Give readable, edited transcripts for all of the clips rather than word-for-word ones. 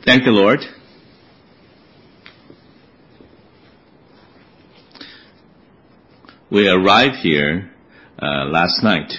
Thank the Lord. We arrived here last night.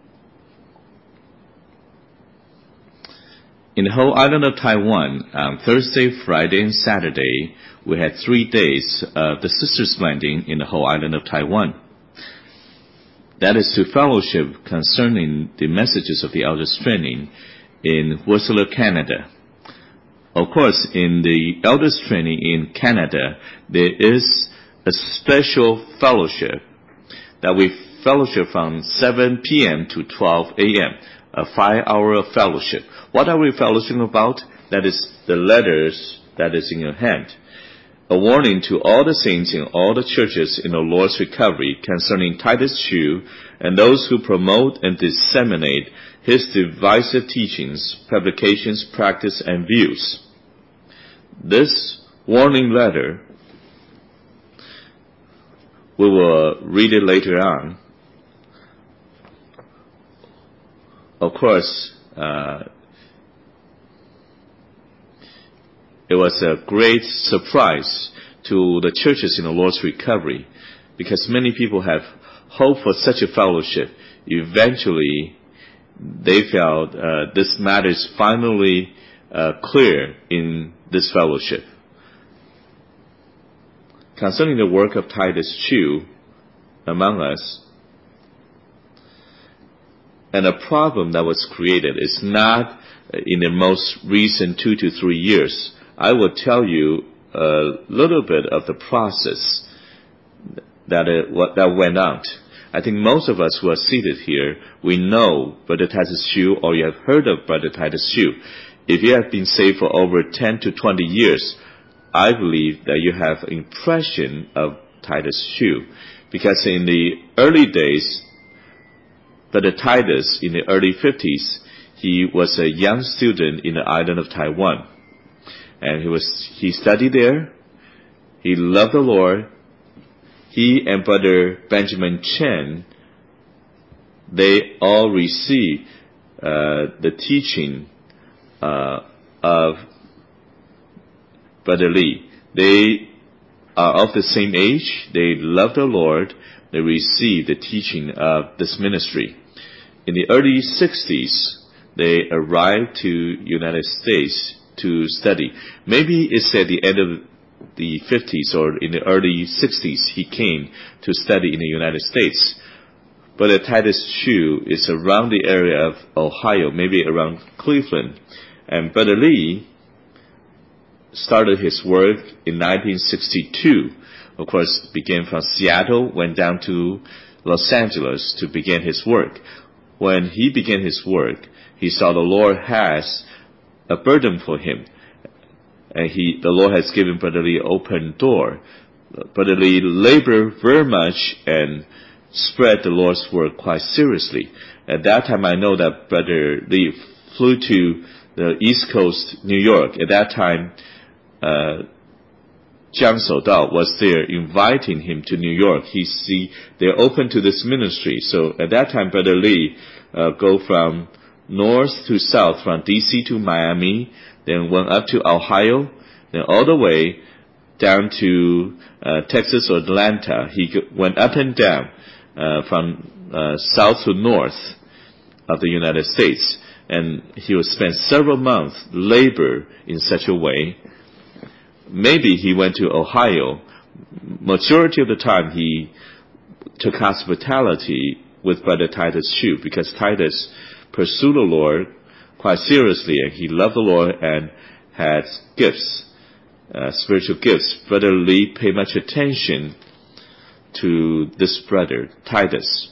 In the whole island of Taiwan, Thursday, Friday, and Saturday, we had 3 days of the Sisters' Landing in the whole island of Taiwan. That is to fellowship concerning the messages of the Elders' Training in Whistler, Canada. Of course, in the Elders' Training in Canada, there is a special fellowship that we fellowship from 7 p.m. to 12 a.m., a 5-hour fellowship. What are we fellowshipping about? That is the letters that is in your hand. A warning to all the saints in all the churches in the Lord's recovery concerning Titus Chu and those who promote and disseminate his divisive teachings, publications, practice, and views. This warning letter, we will read it later on. Of course, it was a great surprise to the churches in the Lord's recovery because many people have hoped for such a fellowship. Eventually, they felt this matter is finally clear in this fellowship. Concerning the work of Titus Chu among us, and a problem that was created is not in the most recent 2 to 3 years. I will tell you a little bit of the process that went out. I think most of us who are seated here, we know Brother Titus Chu, or you have heard of Brother Titus Chu. If you have been saved for over 10 to 20 years, I believe that you have an impression of Titus Chu. Because in the early days, Brother Titus, in the early 50s, he was a young student in the island of Taiwan. And he studied there. He loved the Lord. He and Brother Benjamin Chen, they all received the teaching of Brother Lee. They are of the same age. They love the Lord. They received the teaching of this ministry. In the early 60s, they arrived to United States to study. Maybe it's at the end of the 50s or in the early 60s he came to study in the United States. But Titus Chu is around the area of Ohio, maybe around Cleveland. And Brother Lee started his work in 1962. Of course, began from Seattle, went down to Los Angeles to begin his work. When he began his work, he saw the Lord has a burden for him. And the Lord has given Brother Lee an open door. Brother Lee labored very much and spread the Lord's work quite seriously. At that time, I know that Brother Lee flew to the East Coast, New York. At that time, Jiang Soudao was there inviting him to New York. They're open to this ministry. So at that time, Brother Lee go from north to south, from D.C. to Miami, then went up to Ohio, then all the way down to Texas or Atlanta. He went up and down from south to north of the United States. And he would spend several months labor in such a way. Maybe he went to Ohio. Majority of the time he took hospitality with Brother Titus Chu because Titus pursued the Lord quite seriously and he loved the Lord and had gifts, spiritual gifts. Brother Lee paid much attention to this brother, Titus.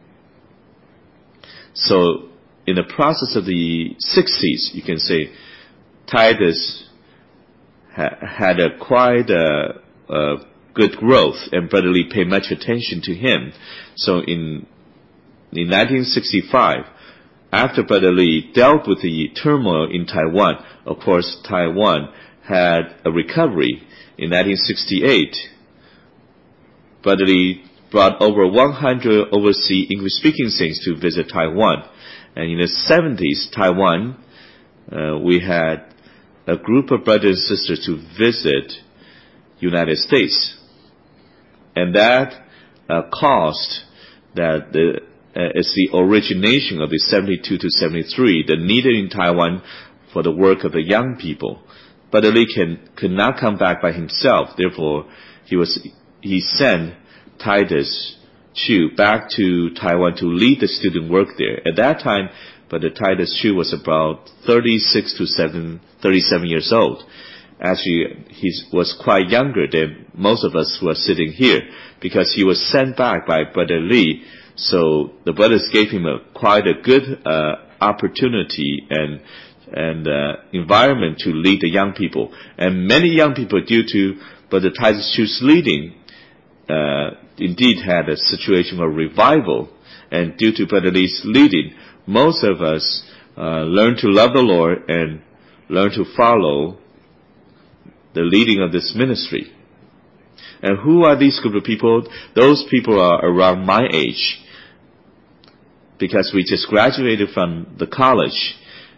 So in the process of the 60s, you can say Titus had quite a good growth, and Brother Lee paid much attention to him. So in 1965, after Brother Lee dealt with the turmoil in Taiwan, of course, Taiwan had a recovery. In 1968, Brother Lee brought over 100 overseas English-speaking saints to visit Taiwan. And in the 70s, Taiwan, we had a group of brothers and sisters to visit United States. And that caused that it's the origination of the 72 to 73, the need in Taiwan for the work of the young people. Brother Lee could not come back by himself. Therefore, he sent Titus Chu back to Taiwan to lead the student work there. At that time, Brother Titus Chu was about 36 to 37 years old. Actually, he was quite younger than most of us who are sitting here, because he was sent back by Brother Lee. So the brothers gave him quite a good opportunity and environment to lead the young people. And many young people, due to Brother Titus Chu's leading, indeed had a situation of revival. And due to Brother Lee's leading, most of us learned to love the Lord and learned to follow the leading of this ministry. And who are these group of people? Those people are around my age, because we just graduated from the college,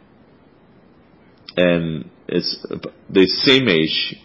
and it's the same age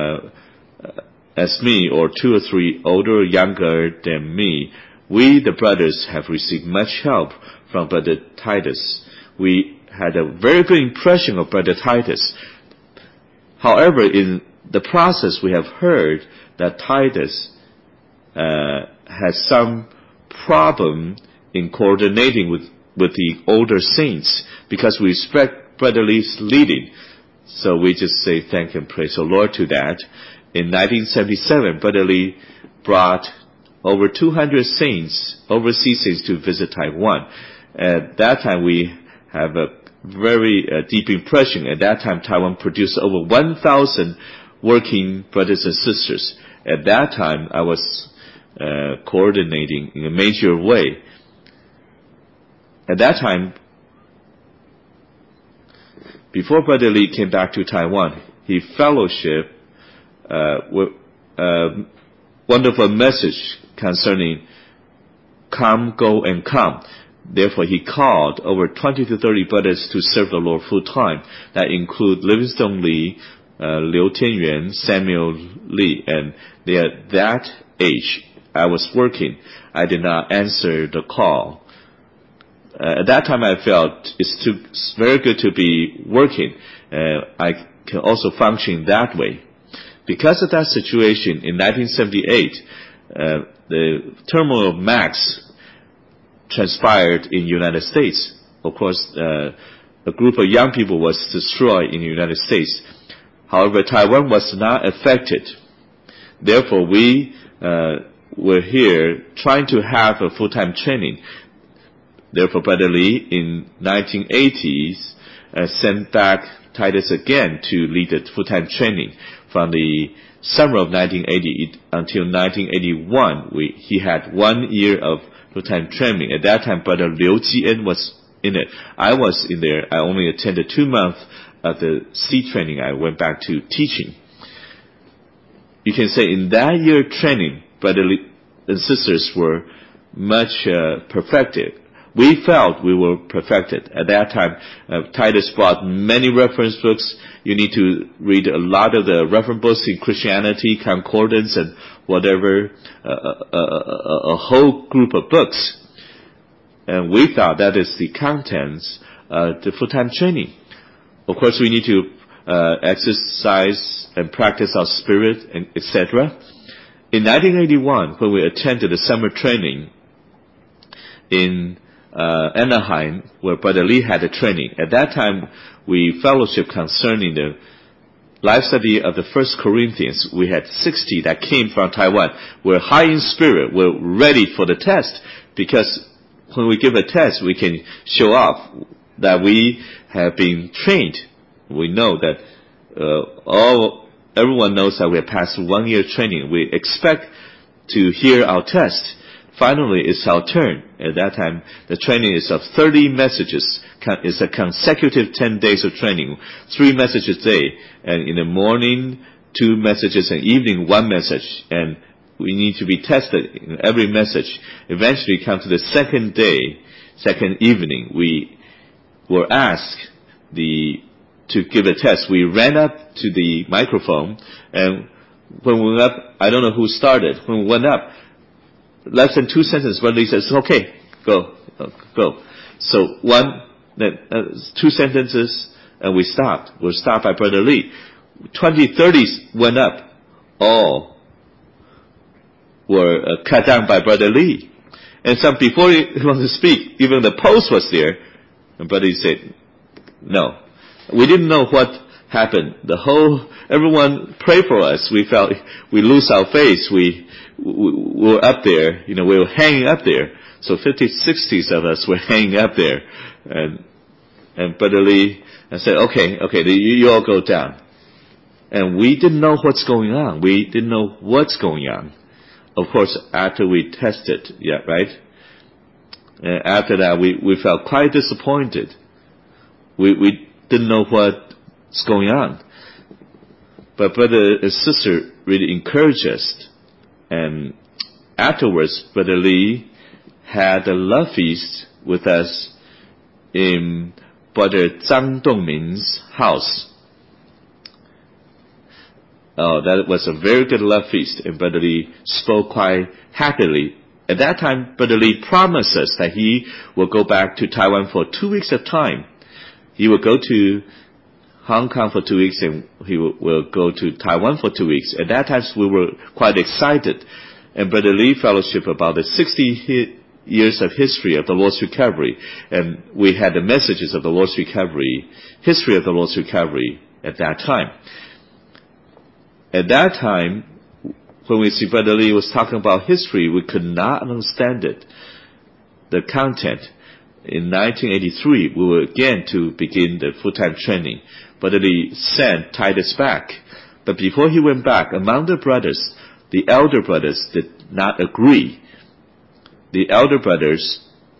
as me, or 2 or 3 older or younger than me. We, the brothers, have received much help from Brother Titus. We had a very good impression of Brother Titus. However, in the process, we have heard that Titus has some problem in coordinating with the older saints, because we respect Brother Lee's leading. So we just say thank and praise the Lord to that. In 1977, Brother Lee brought over 200 saints, overseas saints, to visit Taiwan. At that time, we have a very deep impression. At that time, Taiwan produced over 1,000 working brothers and sisters. At that time, I was coordinating in a major way. At that time, before Brother Lee came back to Taiwan, he fellowshiped with a wonderful message concerning come, go, and come. Therefore, he called over 20 to 30 brothers to serve the Lord full time. That include Livingstone Lee, Liu Tianyuan, Samuel Lee, and at that age, I was working. I did not answer the call. At that time, I felt it's very good to be working. I can also function that way. Because of that situation, in 1978, the turmoil of Max transpired in the United States. Of course, a group of young people was destroyed in the United States. However, Taiwan was not affected. Therefore, we were here trying to have a full-time training. Therefore, Brother Lee, in 1980s, sent back Titus again to lead the full-time training. From the summer of 1980 until 1981, he had 1 year of full-time training. At that time, Brother Liu Jian was in it. I was in there. I only attended 2 months of the C training. I went back to teaching. You can say in that year training, Brother Lee and sisters were much perfected. We felt we were perfected. At that time, Titus brought many reference books. You need to read a lot of the reference books in Christianity, concordance, and whatever, a whole group of books. And we thought that is the contents of the full-time training. Of course, we need to exercise and practice our spirit, and etc. In 1981, when we attended the summer training in Anaheim, where Brother Lee had a training. At that time, we fellowship concerning the life study of the 1 Corinthians. We had 60 that came from Taiwan. We're high in spirit. We're ready for the test, because when we give a test, we can show off that we have been trained. We know that everyone knows that we have passed 1 year training. We expect to hear our test. Finally, it's our turn. At that time, the training is of 30 messages. It's a consecutive 10 days of training, 3 messages a day. And in the morning, 2 messages, and evening, 1 message. And we need to be tested in every message. Eventually, come to the second day, second evening, we were asked the to give a test. We ran up to the microphone, and when we went up, I don't know who started. When we went up, less than 2 sentences, Brother Lee says, okay, go. So 2 sentences, and we stopped. We were stopped by Brother Lee. 20, 30s went up. All were cut down by Brother Lee. And some, before he wanted to speak, even the post was there, and Brother Lee said, no. We didn't know what happened. Everyone prayed for us. We felt we lose our faith. We were up there, we were hanging up there. So 50s, 60s of us were hanging up there. And Brother Lee said, okay, you all go down. And we didn't know what's going on. We didn't know what's going on. Of course, after we tested, right? And after that, we felt quite disappointed. We didn't know what's going on. But Brother and Sister really encouraged us. And afterwards, Brother Lee had a love feast with us in Brother Zhang Dongmin's house. Oh, that was a very good love feast, and Brother Lee spoke quite happily. At that time, Brother Lee promised us that he will go back to Taiwan for 2 weeks of time. He will go to Hong Kong for 2 weeks, and he will go to Taiwan for 2 weeks. At that time, we were quite excited. And Brother Lee fellowship about the 60 years of history of the Lord's Recovery. And we had the messages of the Lord's Recovery, history of the Lord's Recovery at that time. At that time, when we see Brother Lee was talking about history, we could not understand it, the content. In 1983, we were again to begin the full-time training. Brother Lee sent Titus back. But before he went back, among the brothers, the elder brothers did not agree. The elder brothers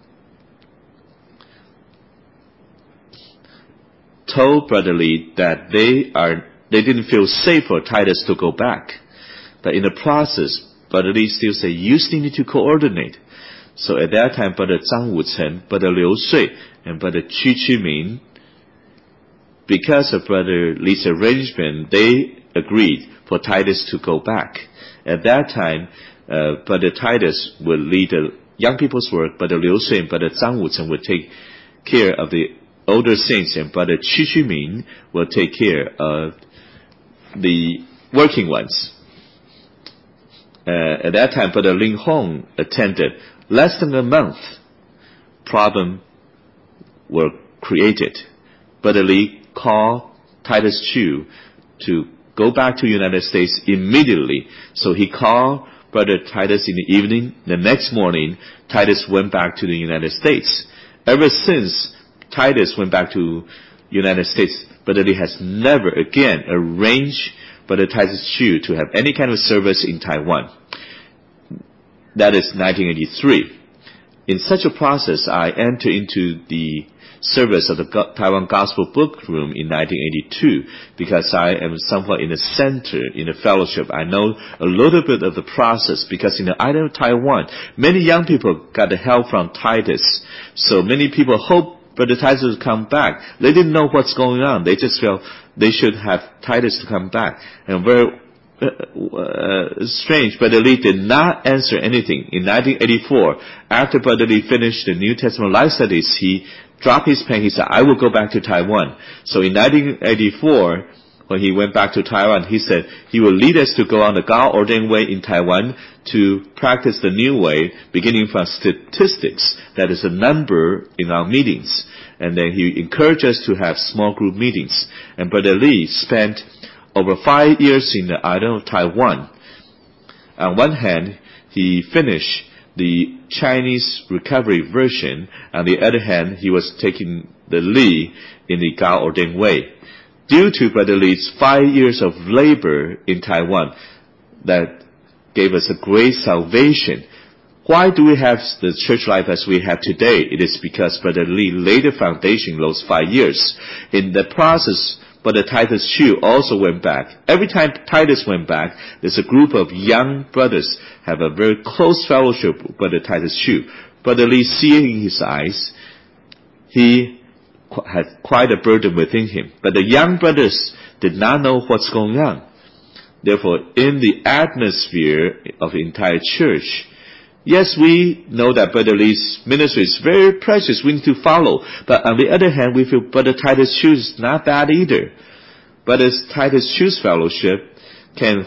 told Brother Lee that they didn't feel safe for Titus to go back. But in the process, Brother Lee still said, you still need to coordinate. So at that time, Brother Zhang Wuchen, Brother Liu Shui, and Brother Qu Qiming, because of Brother Lee's arrangement, they agreed for Titus to go back. At that time, Brother Titus would lead the young people's work, Brother Liu Shui and Brother Zhang Wuchen would take care of the older saints, and Brother Qu Qiming will take care of the working ones. At that time, Brother Ling Hong attended. Less than a month, problems were created. Brother Lee called Titus Chu to go back to the United States immediately. So he called Brother Titus in the evening. The next morning, Titus went back to the United States. Ever since Titus went back to the United States, Brother Lee has never again arranged Brother Titus Chu to have any kind of service in Taiwan. That is 1983. In such a process, I entered into the service of the Taiwan Gospel Book Room in 1982 because I am somewhat in the center, in the fellowship. I know a little bit of the process because in the island of Taiwan, many young people got the help from Titus. So many people hope Brother Titus would come back. They didn't know what's going on. They just felt they should have Titus to come back. And very strange, Brother Lee did not answer anything. In 1984, after Brother Lee finished the New Testament Life Studies, he dropped his pen. He said, I will go back to Taiwan. So in 1984, when he went back to Taiwan, he said he will lead us to go on the God-ordained way in Taiwan to practice the new way, beginning from statistics, that is a number in our meetings. And then he encouraged us to have small group meetings. And Brother Lee spent over 5 years in the island of Taiwan. On one hand, he finished the Chinese recovery version. On the other hand, he was taking the lead in the God-ordained way. Due to Brother Lee's 5 years of labor in Taiwan, that gave us a great salvation. Why do we have the church life as we have today? It is because Brother Lee laid the foundation in those 5 years. In the process, Brother Titus Chu also went back. Every time Titus went back, there's a group of young brothers have a very close fellowship with Brother Titus Chu. Brother Lee, seeing in his eyes, he had quite a burden within him. But the young brothers did not know what's going on. Therefore, in the atmosphere of the entire church, yes, we know that Brother Lee's ministry is very precious. We need to follow. But on the other hand, we feel Brother Titus Chu's is not bad either. Brother Titus Chu's fellowship can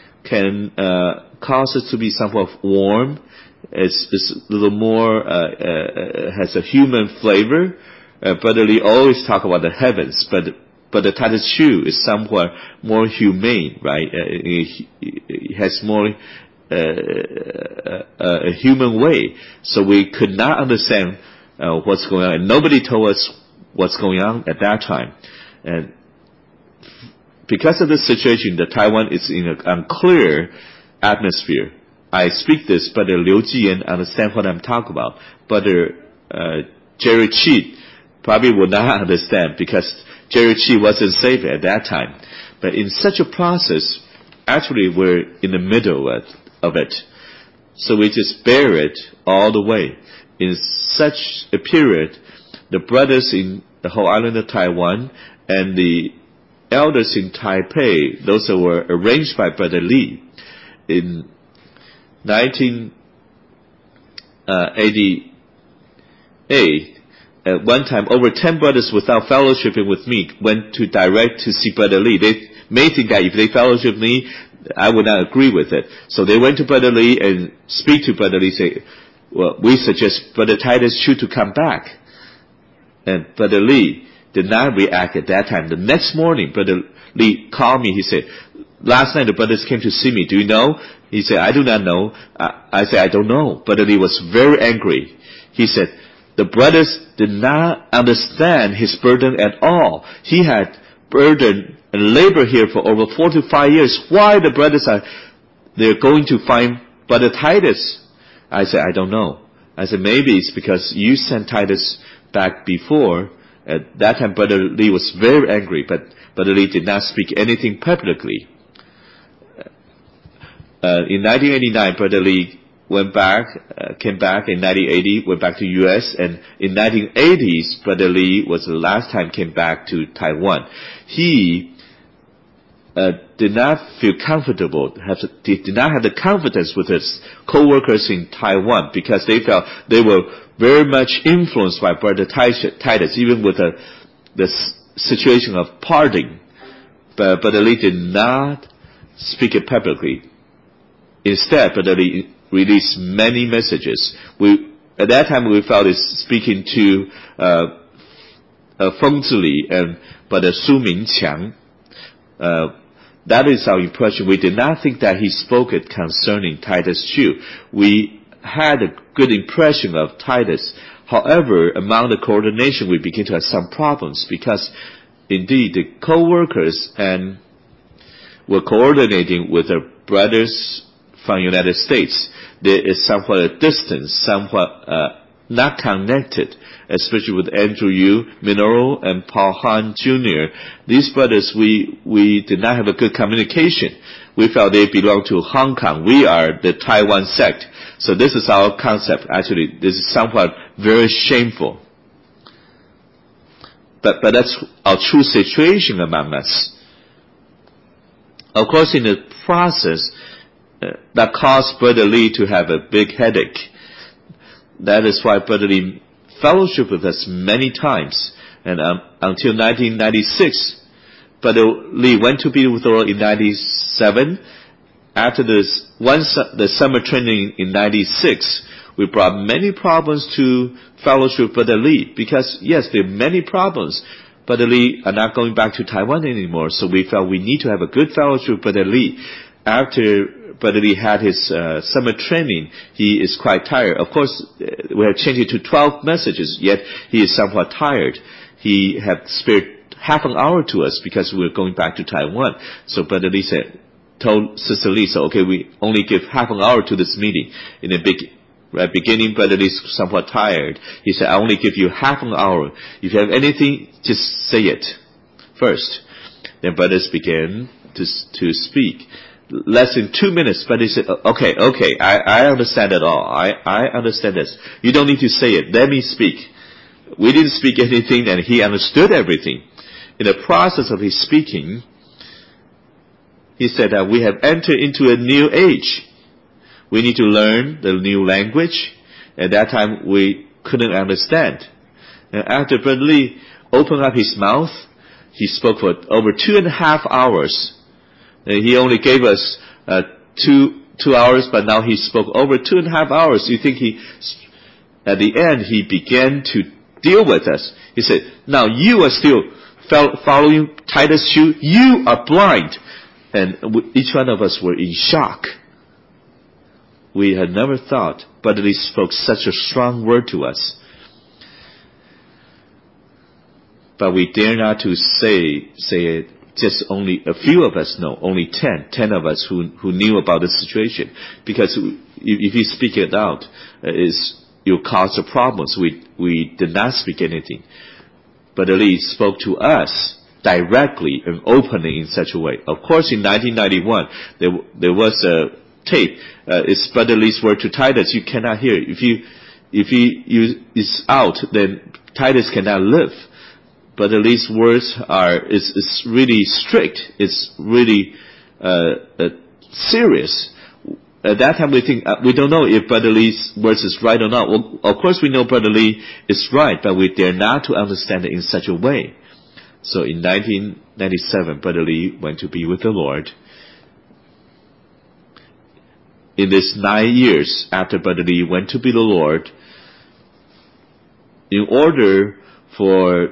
cause us to be somewhat warm. It's a little more, has a human flavor. Brother Lee always talk about the heavens, but the Titus Chu is somewhat more humane, right? It has more a human way. So we could not understand what's going on, and nobody told us what's going on at that time. And because of the situation, the Taiwan is in an unclear atmosphere. I speak this, Brother Liu Jiyan understand what I'm talking about. Brother Jerry Chi probably would not understand because Jerry Chi wasn't saved at that time. But in such a process, actually we're in the middle of it. So we just bear it all the way. In such a period, the brothers in the whole island of Taiwan and the elders in Taipei, those that were arranged by Brother Lee, in 1988, at one time, over 10 brothers without fellowshipping with me went to direct to see Brother Lee. They may think that if they fellowship me, I would not agree with it. So they went to Brother Lee and speak to Brother Lee, say, well, we suggest Brother Titus Chu to come back. And Brother Lee did not react at that time. The next morning, Brother Lee called me. He said, last night the brothers came to see me. Do you know? He said, I do not know. I said, I don't know. Brother Lee was very angry. He said, the brothers did not understand his burden at all. He had burden and labor here for over 4 to 5 years. Why the brothers they're going to find Brother Titus? I said, I don't know. I said, maybe it's because you sent Titus back before. At that time, Brother Lee was very angry, but Brother Lee did not speak anything publicly. In 1989, Brother Lee came back in 1980, went back to U.S., and in 1980s, Brother Lee was the last time came back to Taiwan. He did not feel comfortable, did not have the confidence with his co-workers in Taiwan because they felt they were very much influenced by Brother Titus, even with the situation of parting. But Brother Lee did not speak it publicly. Instead, Brother Lee released many messages. At that time, we felt it's speaking to Feng Zili and Brother Su Mingqiang. That is our impression. We did not think that he spoke it concerning Titus Chu. We had a good impression of Titus. However, among the coordination, we begin to have some problems because, indeed, the co-workers and were coordinating with the brothers from United States. There is somewhat a distance, somewhat not connected, especially with Andrew Yu, Minoru, and Paul Han Jr. These brothers, we did not have a good communication. We felt they belong to Hong Kong. We are the Taiwan sect. So this is our concept. Actually, this is somewhat very shameful. But that's our true situation among us. Of course, in the process, that caused Brother Lee to have a big headache. That is why Brother Lee fellowshiped with us many times. And until 1996, Brother Lee went to be with the Lord in 97. After the summer training in 96, we brought many problems to fellowship with Brother Lee. Because, yes, there are many problems. Brother Lee are not going back to Taiwan anymore. So we felt we need to have a good fellowship with Brother Lee. After Brother Lee had his summer training, he is quite tired. Of course, we have changed it to 12 messages, yet he is somewhat tired. He had spared half an hour to us because we were going back to Taiwan. So Brother Lee told Sister Lisa, okay, we only give half an hour to this meeting. In the beginning, Brother Lee is somewhat tired. He said, I only give you half an hour. If you have anything, just say it first. Then brothers began to speak. Less than 2 minutes, but he said, okay, I understand it all. I understand this. You don't need to say it. Let me speak. We didn't speak anything, and he understood everything. In the process of his speaking, he said that we have entered into a new age. We need to learn the new language. At that time, we couldn't understand. And after Brother Lee opened up his mouth, he spoke for over 2.5 hours. And he only gave us 2 hours, but now he spoke over 2.5 hours. You think at the end, he began to deal with us. He said, now you are still following Titus Chu. You are blind. And each one of us were in shock. We had never thought Brother Lee spoke such a strong word to us. But we dare not to say it. Just only a few of us know. Only 10 of us who knew about the situation. Because if you speak it out, you'll cause a problem. So we did not speak anything. Brother Lee spoke to us directly and openly in such a way. Of course, in 1991, there was a tape. It's Brother Lee's word to Titus. You cannot hear it. If it's out, then Titus cannot live. Brother Lee's words is really strict. It's really serious. At that time, we think we don't know if Brother Lee's words is right or not. Well, of course, we know Brother Lee is right, but we dare not to understand it in such a way. So in 1997, Brother Lee went to be with the Lord. In this 9 years after Brother Lee went to be the Lord, in order for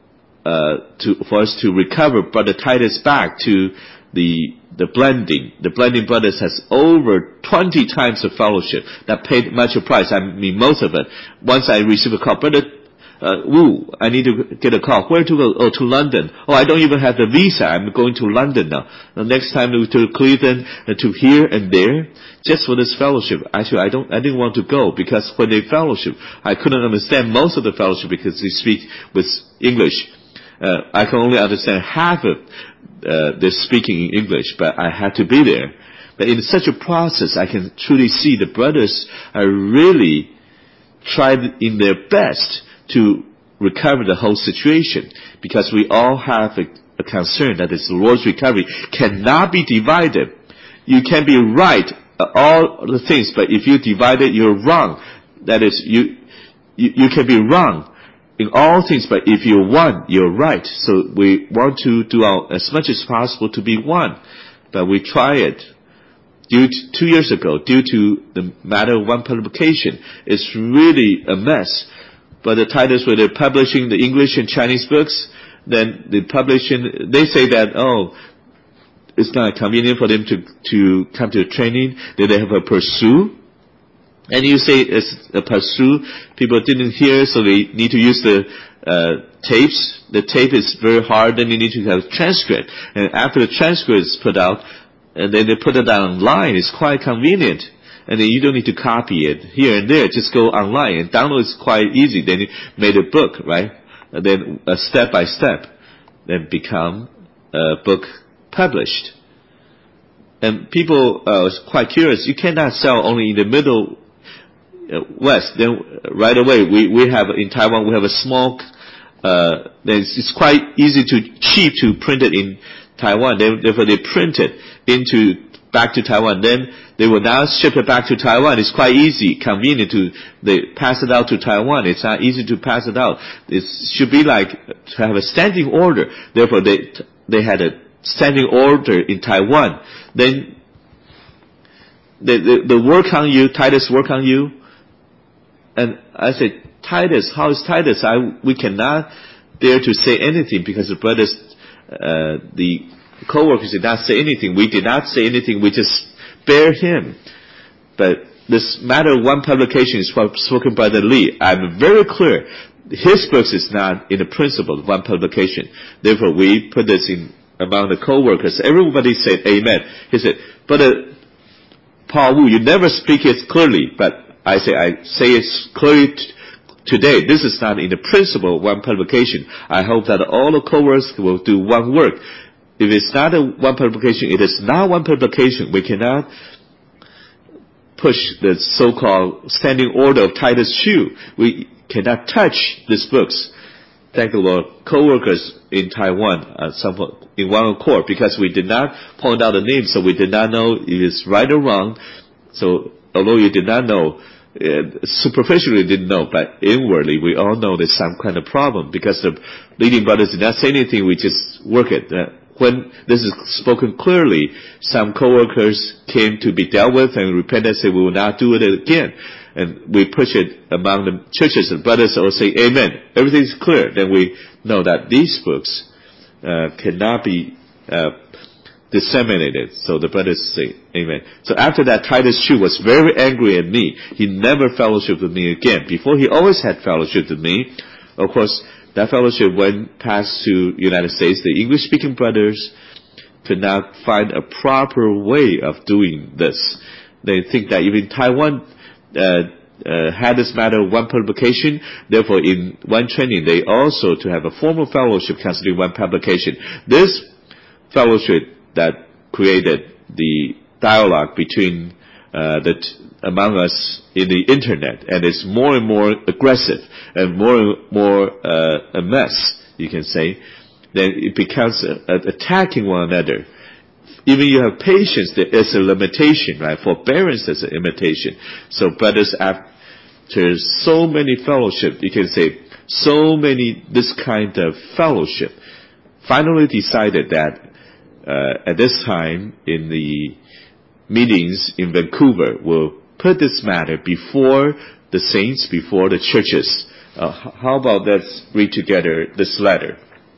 us to recover Brother Titus back to the blending brothers has over 20 times the fellowship that paid much a price. I mean, most of it. Once I received a call, Brother Wu, I need to get a call. Where to go? Oh, to London. Oh, I don't even have the visa. I'm going to London now. The next time to Cleveland, to here and there, just for this fellowship. Actually, I didn't want to go because when they fellowship, I couldn't understand most of the fellowship because they speak with English. I can only understand half of their speaking in English, but I had to be there. But in such a process, I can truly see the brothers are really tried in their best to recover the whole situation, because we all have a concern that this Lord's recovery cannot be divided. You can be right all the things, but if you divide it, you're wrong. That is, you can be wrong in all things, but if you're one, you're right. So we want to do as much as possible to be one, but we try it. 2 years ago, due to the matter of one publication, it's really a mess. But the Titus, where they're publishing the English and Chinese books, then they say that, it's not convenient for them to come to training. Then they have a pursue. And you say it's a pursue. People didn't hear, so they need to use the tapes. The tape is very hard, then you need to have a transcript. And after the transcript is put out, and then they put it online, it's quite convenient. And then you don't need to copy it here and there. Just go online and download is quite easy. Then you made a book, right? And then step by step, then become a book published. And people are quite curious. You cannot sell only in the Middle West. Then right away, we have in Taiwan, we have a small. It's quite cheap to print it in Taiwan. Therefore, they print it back to Taiwan. Then they will now ship it back to Taiwan. It's quite easy, convenient they pass it out to Taiwan. It's not easy to pass it out. It should be like to have a standing order. Therefore, they had a standing order in Taiwan. Then the work on you, Titus work on you. And I said, Titus, how is Titus? We cannot dare to say anything because the brothers, the co-workers did not say anything. We did not say anything. We just spare him. But this matter of one publication is spoken by the Lee. I'm very clear. His books is not in the principle of one publication. Therefore, we put this in among the co-workers. Everybody said amen. He said, but Paul Wu, you never speak it clearly. But I say it clearly today. This is not in the principle of one publication. I hope that all the co-workers will do one work. If it's not one publication, it is not one publication. We cannot push the so-called standing order of Titus Chu. cannot touch these books. Thank the Lord, co-workers in Taiwan, in one accord, because we did not point out the name, so we did not know if it's right or wrong. So although you did not know, superficially didn't know, but inwardly we all know there's some kind of problem, because the leading brothers did not say anything, we just work it. When this is spoken clearly, some co-workers came to be dealt with and repented and said, we will not do it again. And we push it among the churches, and brothers all say, amen. Everything's clear. Then we know that these books cannot be disseminated. So the brothers say, amen. So after that, Titus Chu was very angry at me. He never fellowshiped with me again. Before, he always had fellowship with me. Of course, that fellowship went past to United States. The English-speaking brothers could not find a proper way of doing this. They think that even Taiwan had this matter one publication. Therefore, in one training, they also to have a formal fellowship considering one publication. This fellowship that created the dialogue between among us in the internet, and it's more and more aggressive and more a mess, you can say. Then it becomes attacking one another. Even you have patience, there is a limitation, right? Forbearance is an imitation. So brothers, after so many fellowship, you can say so many this kind of fellowship, finally decided that at this time in the meetings in Vancouver, we'll put this matter before the saints, before the churches. How about let's read together this letter.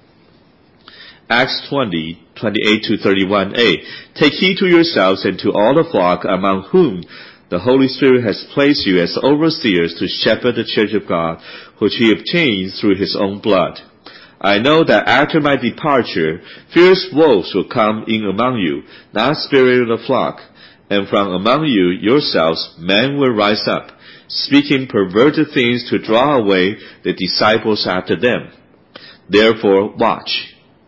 Acts 20, 28 to 31a. Take heed to yourselves and to all the flock among whom the Holy Spirit has placed you as overseers to shepherd the church of God, which he obtained through his own blood. I know that after my departure, fierce wolves will come in among you, not sparing the flock. And from among you yourselves men will rise up, speaking perverted things to draw away the disciples after them. Therefore watch.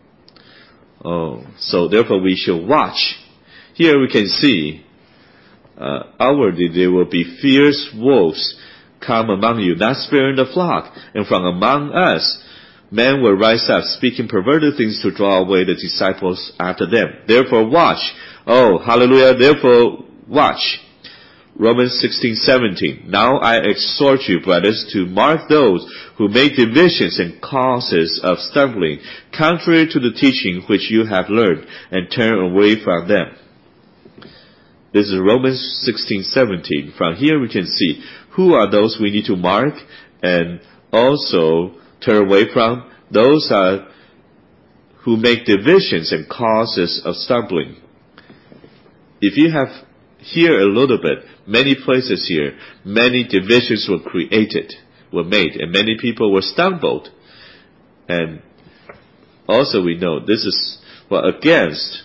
So therefore we shall watch. Here we can see, outwardly there will be fierce wolves come among you, not sparing the flock. And from among us, men will rise up, speaking perverted things to draw away the disciples after them. Therefore watch. Oh, hallelujah. Therefore watch. Romans 16:17. Now I exhort you, brothers, to mark those who make divisions and causes of stumbling, contrary to the teaching which you have learned, and turn away from them. This is Romans 16:17. From here we can see who are those we need to mark and also turn away from. Those are who make divisions and causes of stumbling. If you have here a little bit, many places here, many divisions were made, and many people were stumbled. And also we know this is against,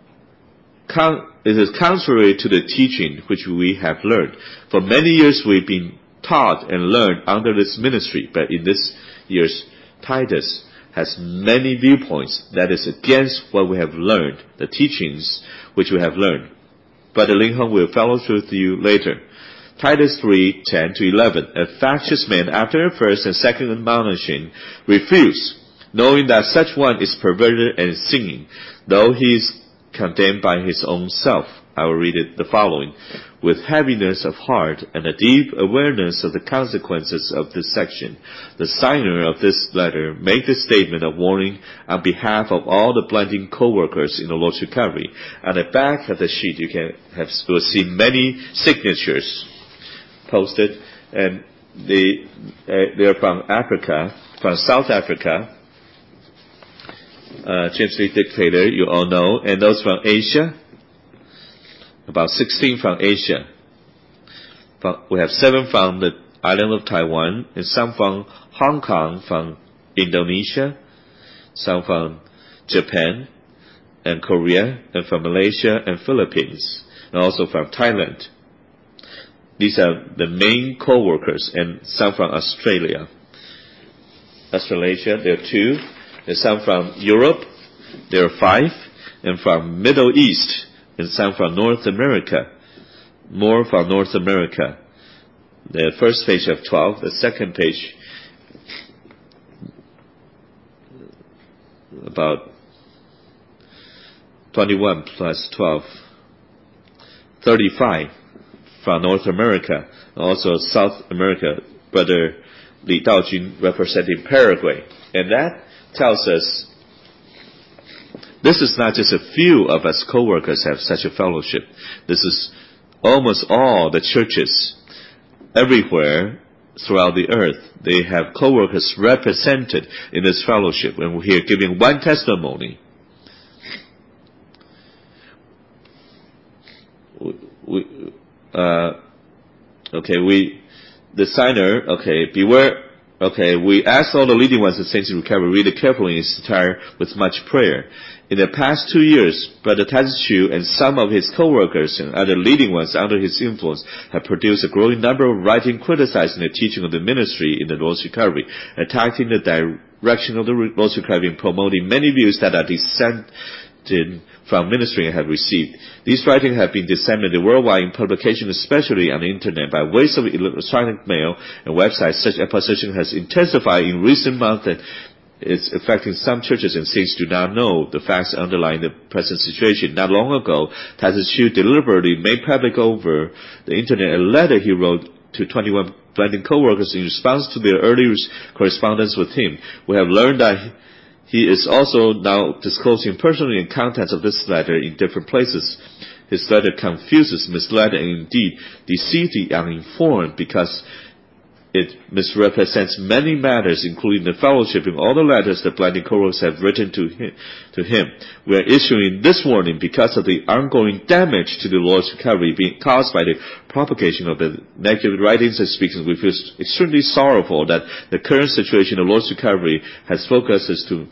it is contrary to the teaching which we have learned. For many years we've been taught and learned under this ministry, but in this year's Titus has many viewpoints that is against what we have learned, the teachings which we have learned. Brother Linghong will fellowship with you later. Titus 3:10 to 11. A factious man, after a first and second admonishing, refuse, knowing that such one is perverted and sinning, though he is condemned by his own self. I will read it the following. With heaviness of heart and a deep awareness of the consequences of this section, the signer of this letter make this statement of warning on behalf of all the blending co-workers in the Lord's recovery. On the back of the sheet, you will see many signatures posted, and they are from Africa, from South Africa. James Lee Dictator, you all know, and those from Asia. About 16 from Asia. We have 7 from the island of Taiwan, and some from Hong Kong, from Indonesia, some from Japan and Korea, and from Malaysia and Philippines, and also from Thailand. These are the main co-workers, and some from Australia. Australasia, there are 2. There's some from Europe, there are 5, and from Middle East, and some from North America. More from North America. The first page of 12, the second page about 21 plus 12, 35 from North America, also South America, Brother Li Daojun representing Paraguay. And that tells us this is not just a few of us co-workers have such a fellowship. This is almost all the churches everywhere throughout the earth. They have co-workers represented in this fellowship, and we're here giving one testimony. The signer, beware. We asked all the leading ones of Saints in Recovery read it carefully in its entire with much prayer. In the past 2 years, Brother Titus Chu and some of his co-workers and other leading ones under his influence have produced a growing number of writings criticizing the teaching of the ministry in the Lord's Recovery, attacking the direction of the Lord's Recovery and promoting many views that are dissented from ministry and have received. These writings have been disseminated worldwide in publication, especially on the internet, by ways of electronic mail and websites. Such opposition has intensified in recent months and is affecting some churches, and saints do not know the facts underlying the present situation. Not long ago, Titus Chu deliberately made public over the internet a letter he wrote to 21 blending co-workers in response to their early correspondence with him. We have learned that he is also now disclosing personally the contents of this letter in different places. His letter confuses, misled, and indeed deceives the uninformed because it misrepresents many matters, including the fellowship in all the letters that blinding co-workers have written to him. We are issuing this warning because of the ongoing damage to the Lord's Recovery being caused by the propagation of the negative writings and speakings. We feel extremely sorrowful that the current situation of the Lord's Recovery has forced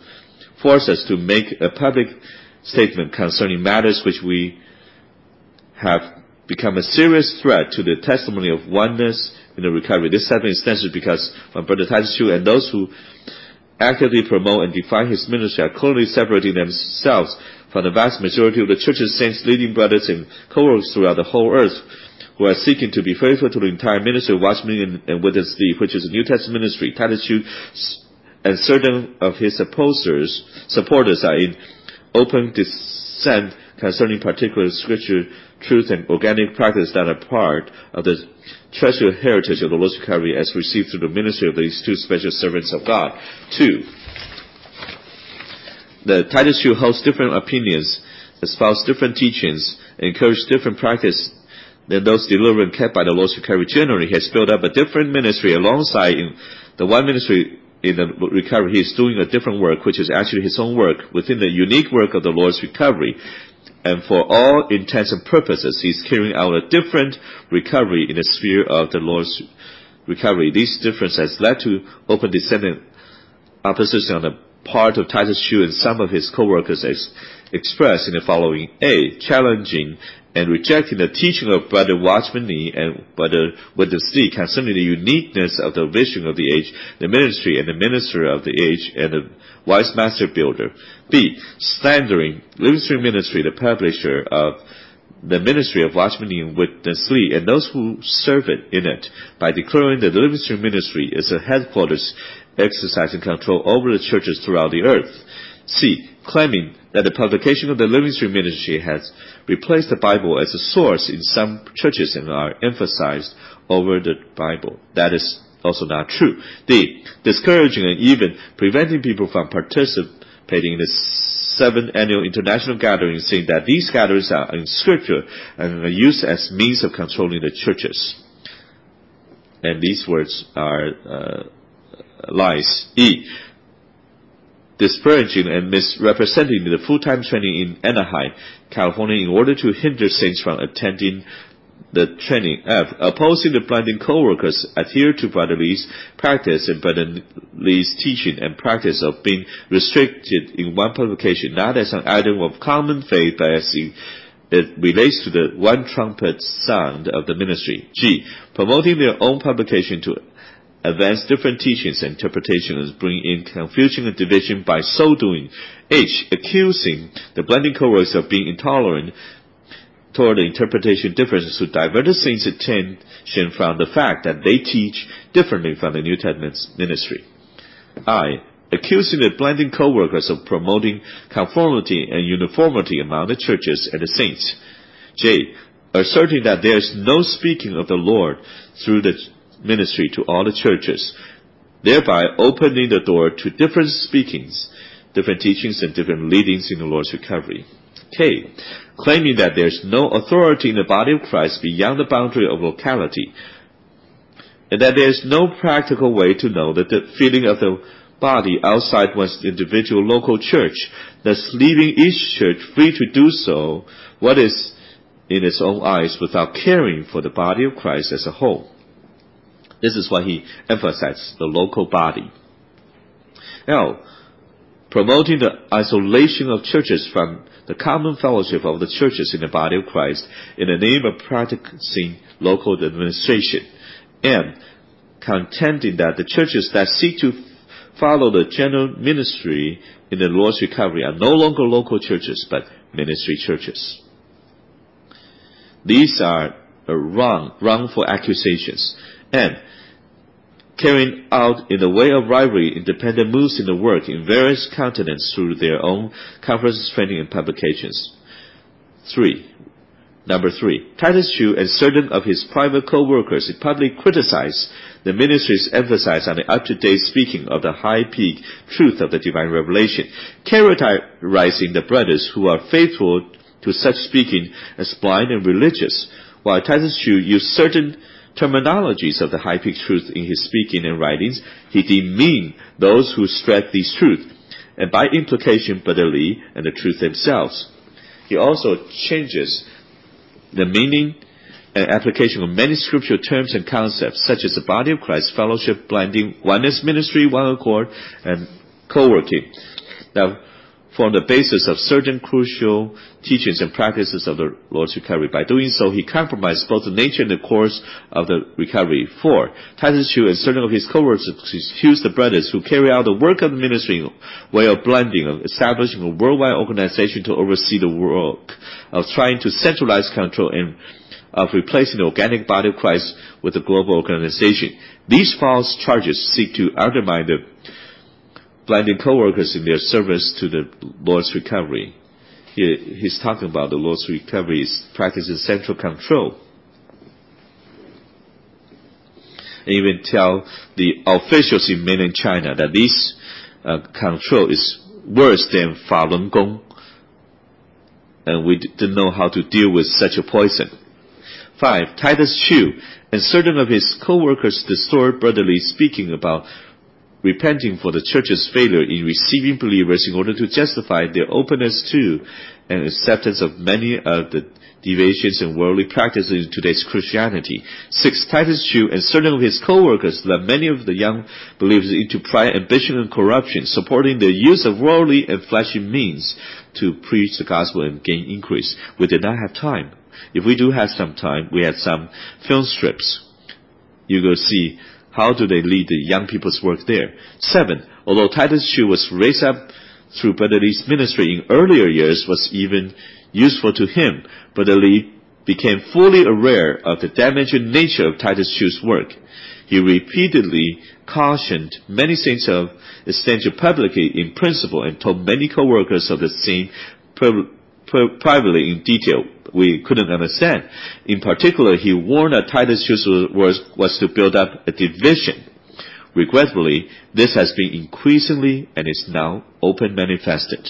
us to make a public statement concerning matters which we have become a serious threat to the testimony of oneness in the recovery. This statement is necessary because when Brother Titus Chu and those who actively promote and define his ministry are clearly separating themselves from the vast majority of the church's saints, leading brothers and co-workers throughout the whole earth, who are seeking to be faithful to the entire ministry of Watchman and Witness Lee, which is a New Testament ministry. Titus Chu and certain of his supporters are in open dissent concerning particular scripture truth and organic practice that are part of the treasured heritage of the Lord's Recovery as received through the ministry of these two special servants of God. 2. The Titus Chu holds different opinions, espouse different teachings, encourage different practice than those delivered and kept by the Lord's Recovery. Generally, he has built up a different ministry alongside in the one ministry. In the recovery, he is doing a different work, which is actually his own work within the unique work of the Lord's Recovery. And for all intents and purposes, he's carrying out a different recovery in the sphere of the Lord's Recovery. These differences has led to open dissenting opposition on the part of Titus Chu and some of his co-workers expressed in the following. A. Challenging and rejecting the teaching of Brother Watchman Nee and Brother Witness Lee concerning the uniqueness of the vision of the age, the ministry and the minister of the age, and the wise master builder. B. Slandering Living Stream Ministry, the publisher of the ministry of Watchman Nee and Witness Lee, and those who serve it in it, by declaring that the Living Stream Ministry is a headquarters exercising control over the churches throughout the earth. C. Claiming that the publication of the Living Stream Ministry has replaced the Bible as a source in some churches and are emphasized over the Bible. That is also not true. D. Discouraging and even preventing people from participating in the 7th annual international gathering, saying that these gatherings are in Scripture and are used as means of controlling the churches. And these words are lies. E. Disparaging and misrepresenting the full-time training in Anaheim, California, in order to hinder saints from attending the training. F. Opposing the blinding co-workers adhere to Brother Lee's practice and Brother Lee's teaching and practice of being restricted in one publication, not as an item of common faith, but as it relates to the one trumpet sound of the ministry. G. Promoting their own publication to advance different teachings and interpretations, bring in confusion and division by so doing. H. Accusing the blending co-workers of being intolerant toward the interpretation differences to divert the saints' attention from the fact that they teach differently from the New Testament ministry. I. accusing the blending co-workers of promoting conformity and uniformity among the churches and the saints. J. Asserting that there is no speaking of the Lord through the ministry to all the churches, thereby opening the door to different speakings, different teachings, and different leadings in the Lord's recovery. K. Claiming that there is no authority in the body of Christ beyond the boundary of locality, and that there is no practical way to know that the feeling of the body outside one's individual local church, thus leaving each church free to do so what is in its own eyes without caring for the body of Christ as a whole. This is why he emphasized the local body. L. Promoting the isolation of churches from the common fellowship of the churches in the body of Christ in the name of practicing local administration. M. Contending that the churches that seek to follow the general ministry in the Lord's recovery are no longer local churches, but ministry churches. These are wrongful accusations, and carrying out in the way of rivalry independent moves in the work in various continents through their own conferences, training, and publications. Number 3. Titus Chu and certain of his private co-workers publicly criticized the ministry's emphasis on the up-to-date speaking of the high-peak truth of the divine revelation, characterizing the brothers who are faithful to such speaking as blind and religious, while Titus Chu used certain terminologies of the high-peak truth in his speaking and writings. He demeaned those who spread these truths, and by implication Brother Li and the truth themselves. He also changes the meaning and application of many scriptural terms and concepts, such as the body of Christ, fellowship, blending, oneness ministry, one accord, and co-working, that form the basis of certain crucial teachings and practices of the Lord's recovery. By doing so, he compromised both the nature and the course of the recovery. 4. Titus Chu and certain of his co-workers accused the brothers who carry out the work of the ministry way of blending, of establishing a worldwide organization to oversee the work, of trying to centralize control, and of replacing the organic body of Christ with a global organization. These false charges seek to undermine the blending co-workers in their service to the Lord's recovery. Here, he's talking about the Lord's recovery is practicing central control. And even tell the officials in mainland China that this control is worse than Falun Gong, and we didn't know how to deal with such a poison. 5. Titus Chu and certain of his co-workers distort brotherly speaking about repenting for the church's failure in receiving believers in order to justify their openness to and acceptance of many of the deviations and worldly practices in today's Christianity. 6. Titus Chu and certain of his co-workers led many of the young believers into pride, ambition, and corruption, supporting the use of worldly and fleshly means to preach the gospel and gain increase. We did not have time. If we do have some time, we had some film strips. You will see how do they lead the young people's work there. 7. Although Titus Chu was raised up through Brother Li's ministry in earlier years was even useful to him, Brother Li became fully aware of the damaging nature of Titus Chu's work. He repeatedly cautioned many saints of extension publicly in principle and told many co-workers of the same privately in detail we couldn't understand. In particular, he warned that Titus Chu's was to build up a division. Regretfully, this has been increasingly and is now open manifested.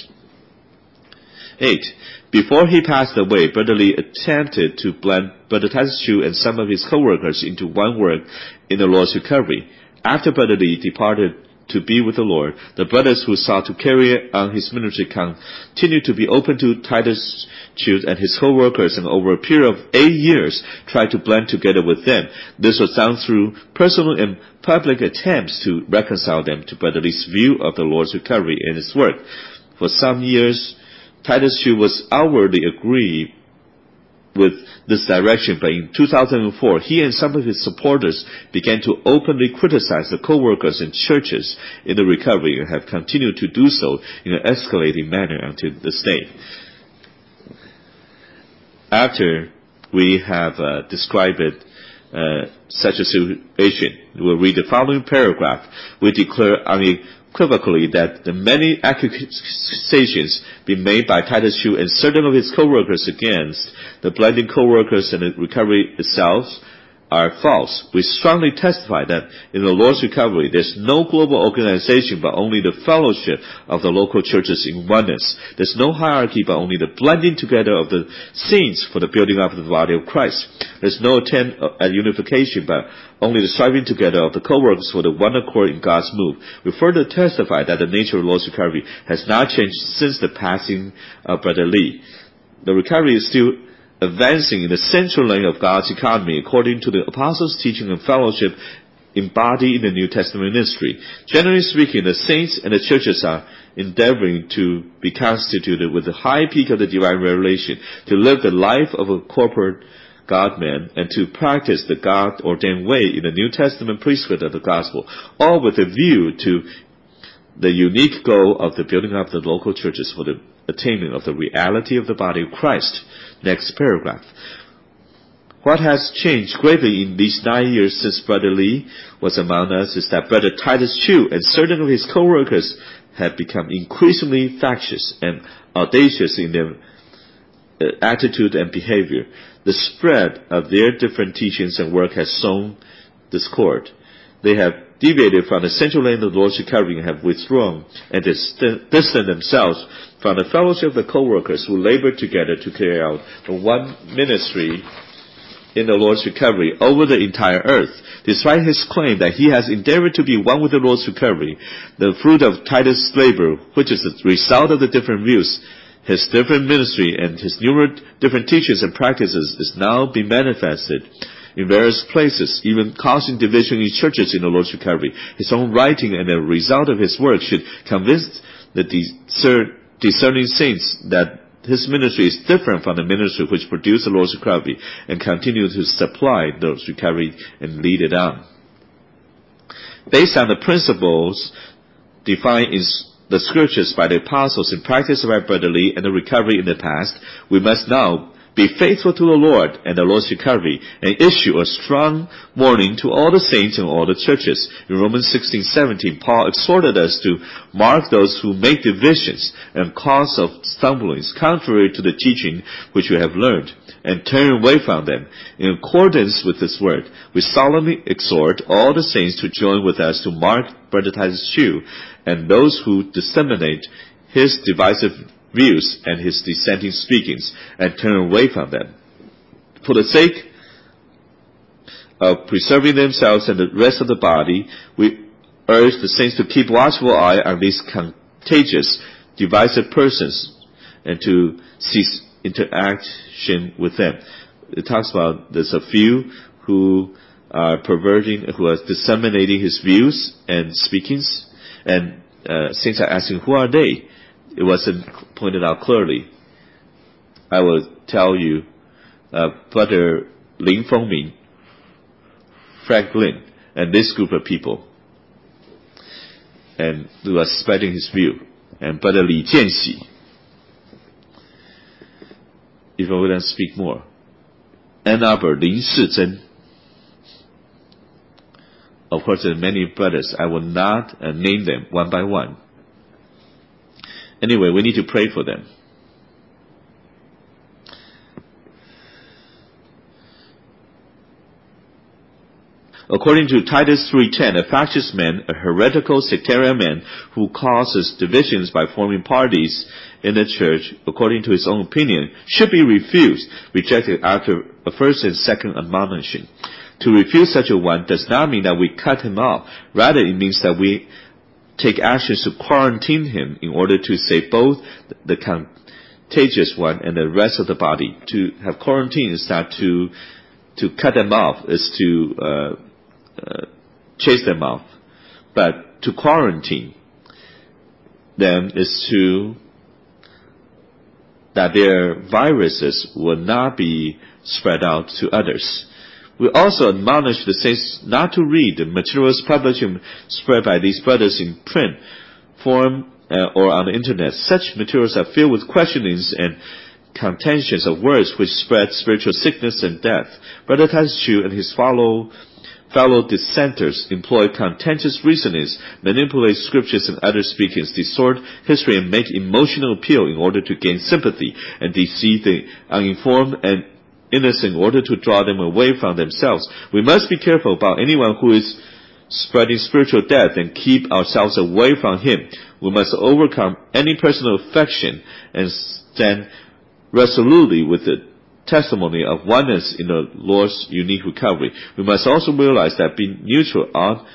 8. Before he passed away, Brother Li attempted to blend Brother Titus Chu and some of his co-workers into one work in the Lord's recovery. After Brother Li departed to be with the Lord, the brothers who sought to carry on his ministry continued to be open to Titus Chu and his co-workers, and over a period of 8 years tried to blend together with them. This was done through personal and public attempts to reconcile them to Brother Li's view of the Lord's recovery and his work. For some years, Titus Chu was outwardly agreed with this direction, but in 2004, he and some of his supporters began to openly criticize the co-workers and churches in the recovery and have continued to do so in an escalating manner until this day. After we have described such a situation. We'll read the following paragraph. We declare unequivocally that the many accusations being made by Titus Chu and certain of his co-workers against the blending co-workers and the recovery itself are false. We strongly testify that in the Lord's recovery, there's no global organization but only the fellowship of the local churches in oneness. There's no hierarchy but only the blending together of the saints for the building up of the body of Christ. There's no attempt at unification but only the striving together of the co-workers for the one accord in God's move. We further testify that the nature of the Lord's recovery has not changed since the passing of Brother Lee. The recovery is still advancing in the central lane of God's economy according to the apostles' teaching and fellowship embodied in the New Testament ministry. Generally speaking, the saints and the churches are endeavoring to be constituted with the high peak of the divine revelation, to live the life of a corporate God-man, and to practice the God-ordained way in the New Testament priesthood of the gospel, all with a view to the unique goal of the building up of the local churches for the attainment of the reality of the body of Christ. Next paragraph. What has changed greatly in these 9 years since Brother Lee was among us is that Brother Titus Chu and certain of his co-workers have become increasingly factious and audacious in their attitude and behavior. The spread of their different teachings and work has sown discord. They have deviated from the central lane of the Lord's recovery and have withdrawn and distanced themselves from the fellowship of the co-workers who labor together to carry out the one ministry in the Lord's recovery over the entire earth. Despite his claim that he has endeavored to be one with the Lord's recovery, the fruit of Titus' labor, which is the result of the different views, his different ministry, and his numerous different teachings and practices, is now being manifested in various places, even causing division in churches in the Lord's recovery. His own writing and the result of his work should convince the discerning saints that his ministry is different from the ministry which produced the Lord's recovery and continue to supply the Lord's recovery and lead it on. Based on the principles defined in the scriptures by the apostles and practiced by Brother Lee and the recovery in the past, we must now be faithful to the Lord and the Lord's recovery, and issue a strong warning to all the saints and all the churches. In Romans 16:17, Paul exhorted us to mark those who make divisions and cause of stumblings contrary to the teaching which we have learned, and turn away from them. In accordance with this word, we solemnly exhort all the saints to join with us to mark Brother Titus Chu and those who disseminate his divisive views and his dissenting speakings, and turn away from them. For the sake of preserving themselves and the rest of the body, we urge the saints to keep watchful eye on these contagious, divisive persons and to cease interaction with them. It talks about there's a few who are perverting, who are disseminating his views and speakings, and saints are asking, who are they? It wasn't pointed out clearly. I will tell you, Brother Lin Fengming, Frank Lin, and this group of people, and who are spreading his view, and Brother Li Jianxi. If I wouldn't speak more, Ann Arbor Lin Shizhen. Of course, there are many brothers. I will not name them one by one. Anyway, we need to pray for them. According to Titus 3:10, a factious man, a heretical sectarian man who causes divisions by forming parties in the church, according to his own opinion, should be rejected after a first and second admonition. To refuse such a one does not mean that we cut him off. Rather, it means that we take actions to quarantine him in order to save both the contagious one and the rest of the body. To have quarantine is not to cut them off, is to chase them off. But to quarantine them is that their viruses will not be spread out to others. We also admonish the saints not to read the materials published and spread by these brothers in print form or on the internet. Such materials are filled with questionings and contentions of words which spread spiritual sickness and death. Brother Titus Chu and his fellow dissenters employ contentious reasonings, manipulate scriptures and other speakings, distort history and make emotional appeal in order to gain sympathy, and deceive the uninformed and innocent in order to draw them away from themselves. We must be careful about anyone who is spreading spiritual death and keep ourselves away from him. We must overcome any personal affection and stand resolutely with the testimony of oneness in the Lord's unique recovery. We must also realize that being neutral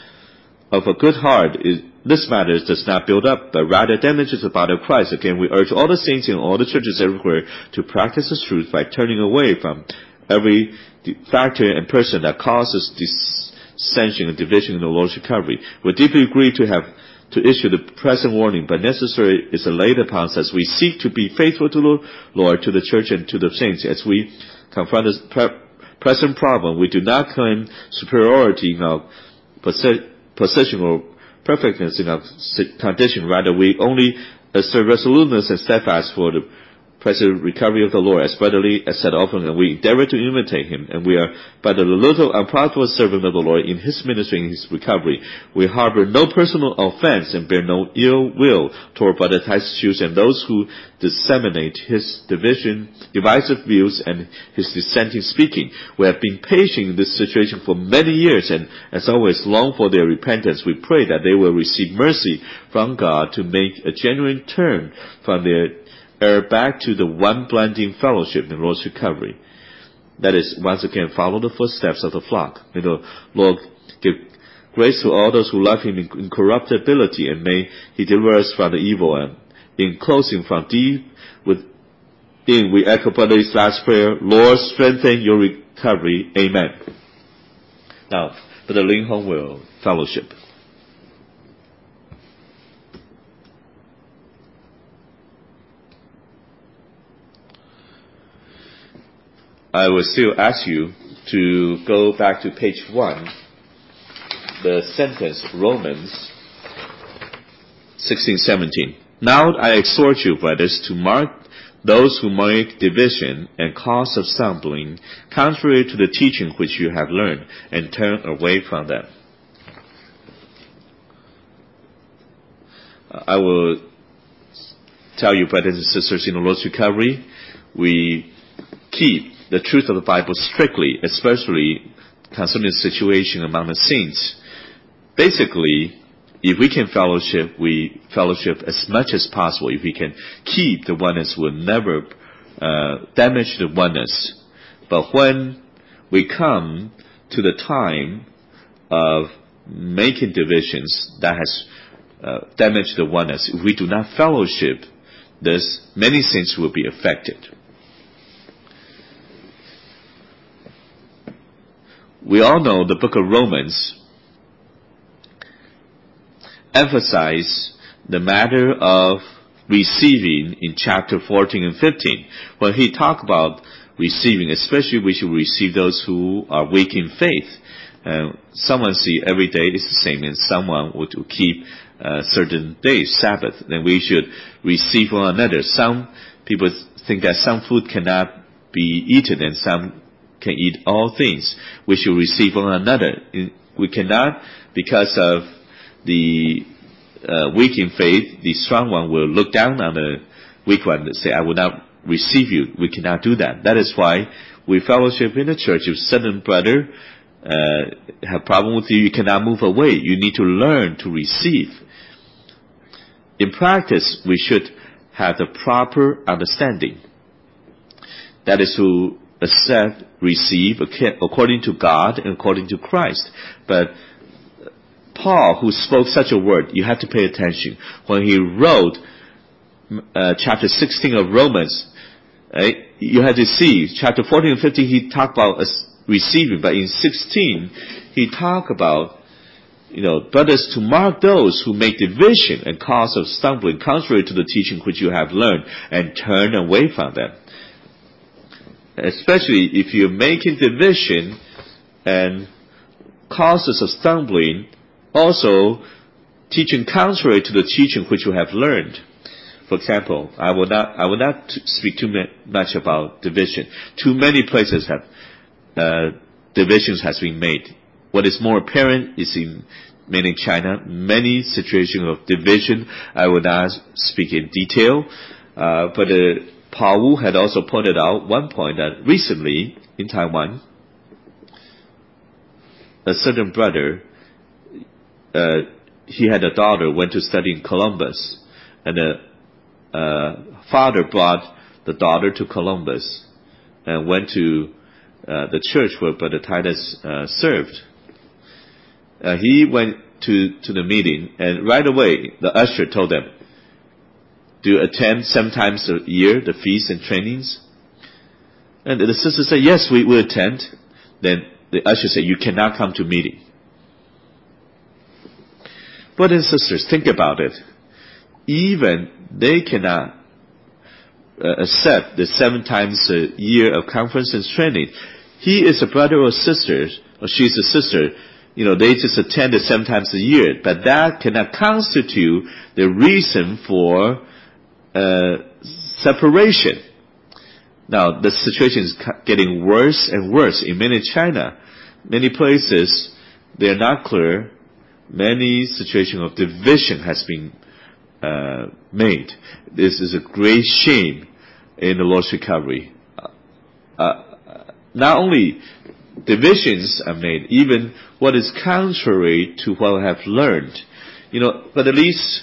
of a good heart this matter does not build up, but rather damages the body of Christ. Again, we urge all the saints in all the churches everywhere to practice the truth by turning away from every factor and person that causes dissension and division in the Lord's recovery. We deeply agree to issue the present warning, but necessary is laid upon us as we seek to be faithful to the Lord, to the church, and to the saints. As we confront this present problem, we do not claim superiority in our position or perfectness in our condition. Rather, we only assert resoluteness and steadfast for the present recovery of the Lord, as brotherly as said often, and we endeavor to imitate him, and we are but a little unprofitable servant of the Lord in his ministry and his recovery. We harbor no personal offense and bear no ill will toward Brother Titus Chu and those who disseminate his divisive views and his dissenting speaking. We have been patient in this situation for many years, and as always long for their repentance. We pray that they will receive mercy from God to make a genuine turn from their err back to the one blending fellowship in the Lord's recovery. That is, once again, follow the footsteps of the flock. May the Lord give grace to all those who love him in incorruptibility, and may he deliver us from the evil. And in closing, from deep within, we echo Brother's last prayer: Lord, strengthen your recovery. Amen. Now, Brother Ling Hong will fellowship. I will still ask you to go back to page 1, the sentence, Romans 16:17. Now I exhort you, brothers, to mark those who make division and cause of stumbling, contrary to the teaching which you have learned, and turn away from them. I will tell you, brothers and sisters, in the Lord's recovery, we keep the truth of the Bible strictly, especially concerning the situation among the saints. Basically, if we can fellowship, we fellowship as much as possible. If we can keep the oneness, we'll never damage the oneness. But when we come to the time of making divisions that has damaged the oneness, if we do not fellowship this, many saints will be affected. We all know the book of Romans emphasize the matter of receiving in chapter 14 and 15. When he talked about receiving, especially we should receive those who are weak in faith. Someone see every day is the same, and someone would keep certain days, Sabbath, then we should receive one another. Some people think that some food cannot be eaten and some can eat all things. We should receive one another. We cannot, because of the weak in faith, the strong one will look down on the weak one and say, I will not receive you. We cannot do that. That is why we fellowship in the church. If certain brother have problem with you, you cannot move away. You need to learn to receive. In practice, we should have the proper understanding. That is to accept, receive according to God and according to Christ. But Paul, who spoke such a word, you have to pay attention. When he wrote chapter 16 of Romans, you have to see, chapter 14 and 15, he talked about receiving, but in 16, he talked about, brothers, to mark those who make division and cause of stumbling, contrary to the teaching which you have learned, and turn away from them. Especially if you're making division and causes of stumbling, also teaching contrary to the teaching which you have learned. For example, I will not speak too much about division. Too many places have divisions has been made. What is more apparent is in mainland China, many situations of division. I will not speak in detail, but Paul Wu had also pointed out one point that recently in Taiwan, a certain brother, he had a daughter went to study in Columbus, and the father brought the daughter to Columbus and went to the church where Brother Titus served. He went to the meeting, and right away the usher told them, "Do you attend 7 times a year the feasts and trainings?" And the sister said, "Yes, we attend." Then the usher said, "You cannot come to meeting." Brothers and sisters, think about it. Even they cannot accept the 7 times a year of conference and training. He is a brother or sister, or she's a sister. They just attend it 7 times a year, but that cannot constitute the reason for separation. Now, the situation is getting worse and worse in mainland China. Many places, they are not clear. Many situations of division has been made. This is a great shame in the Lord's recovery. Not only divisions are made, even what is contrary to what we have learned. But at least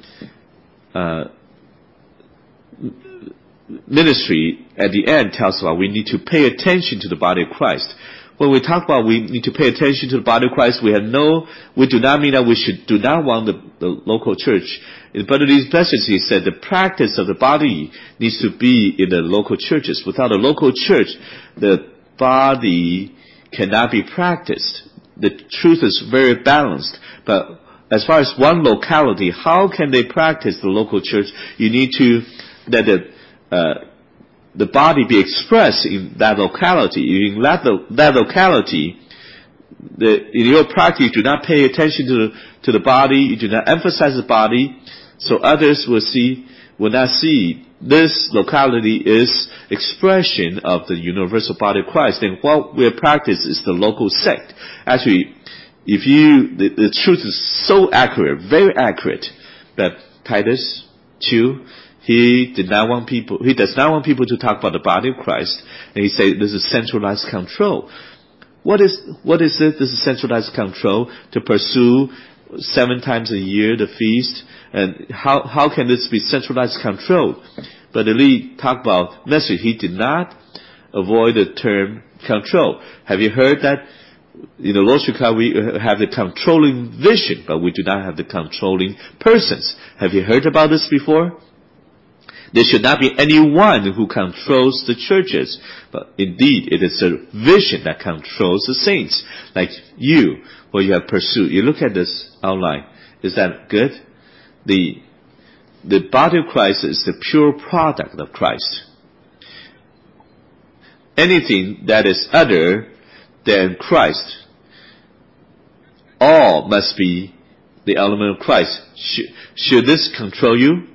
ministry at the end tells us we need to pay attention to the body of Christ. When we talk about we need to pay attention to the body of Christ, we do not mean that we do not want the local church. In Brother Lee's message, he said the practice of the body needs to be in the local churches. Without a local church, the body cannot be practiced. The truth is very balanced. But as far as one locality, how can they practice the local church? You need to let the body be expressed in that locality. In that locality, in your practice, you do not pay attention to the body. You do not emphasize the body, so others will not see this locality is expression of the universal body of Christ. Then what we practice is the local sect. Actually, the truth is so accurate, very accurate, that Titus 2. He does not want people to talk about the body of Christ. And he said this is centralized control. What is it? This is centralized control to pursue 7 times a year the feast. And how can this be centralized control? But Lee talked about message. He did not avoid the term control. Have you heard that? In the Lord's recovery, we have the controlling vision, but we do not have the controlling persons. Have you heard about this before? There should not be anyone who controls the churches, but indeed it is a vision that controls the saints, like you, what you have pursued. You look at this outline. Is that good? The body of Christ is the pure product of Christ. Anything that is other than Christ, all must be the element of Christ. Should this control you?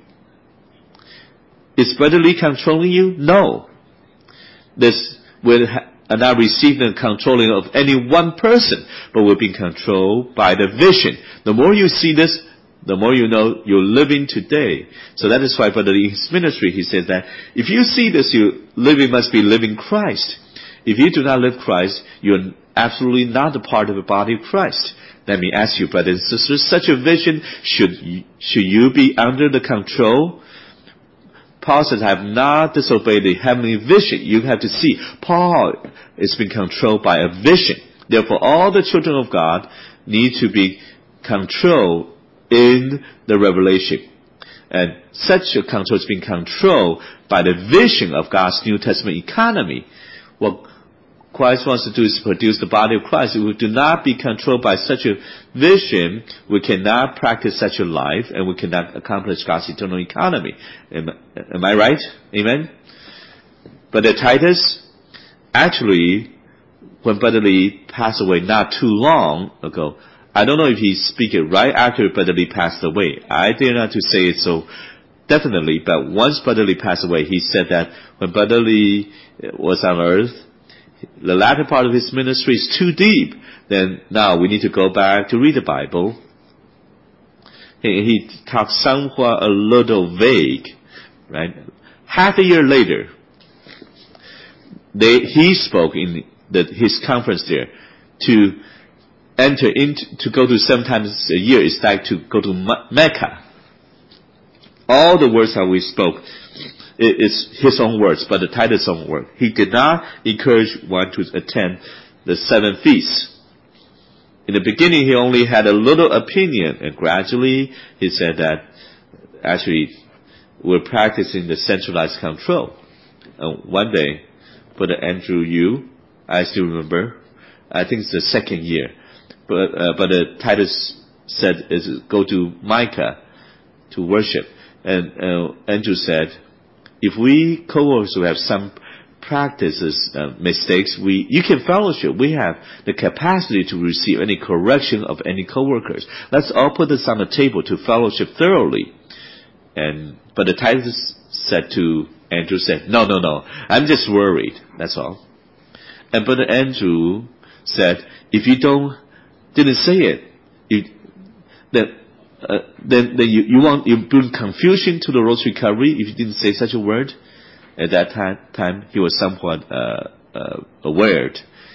Is Brother Lee controlling you? No. This will not receive the controlling of any one person, but will be controlled by the vision. The more you see this, the more you know you're living today. So that is why Brother Lee in his ministry, he says that if you see this, you must be living Christ. If you do not live Christ, you're absolutely not a part of the body of Christ. Let me ask you, brothers and sisters, such a vision, should you be under the control? Paul says, I have not disobeyed the heavenly vision. You have to see, Paul is being controlled by a vision. Therefore, all the children of God need to be controlled in the revelation. And such a control is being controlled by the vision of God's New Testament economy. What Christ wants to do is produce the body of Christ. If we do not be controlled by such a vision, we cannot practice such a life, and we cannot accomplish God's eternal economy. Am I right? Amen? But Titus, actually, when Brother Lee passed away not too long ago, I don't know if he speak it right after Brother Lee passed away. I dare not to say it so definitely, but once Brother Lee passed away, he said that when Brother Lee was on earth, the latter part of his ministry is too deep. Then now we need to go back to read the Bible. He talked somewhat a little vague, right? Half a year later, he spoke in his conference there to go to 7 times a year is like to go to Mecca. All the words that we spoke is his own words, but the Titus' own word. He did not encourage one to attend the 7 feasts. In the beginning, he only had a little opinion, and gradually he said that actually we're practicing the centralized control. And one day, Brother Andrew Yu, I still remember, I think it's the 2nd year, but Titus said go to Micah to worship. And Andrew said, if we co-workers who have some practices, mistakes, you can fellowship. We have the capacity to receive any correction of any co-workers. Let's all put this on the table to fellowship thoroughly. But the Titus said to Andrew, no, I'm just worried. That's all. And Brother Andrew said, if you didn't say it, then you bring confusion to the Lord's recovery if you didn't say such a word. At that time, he was somewhat aware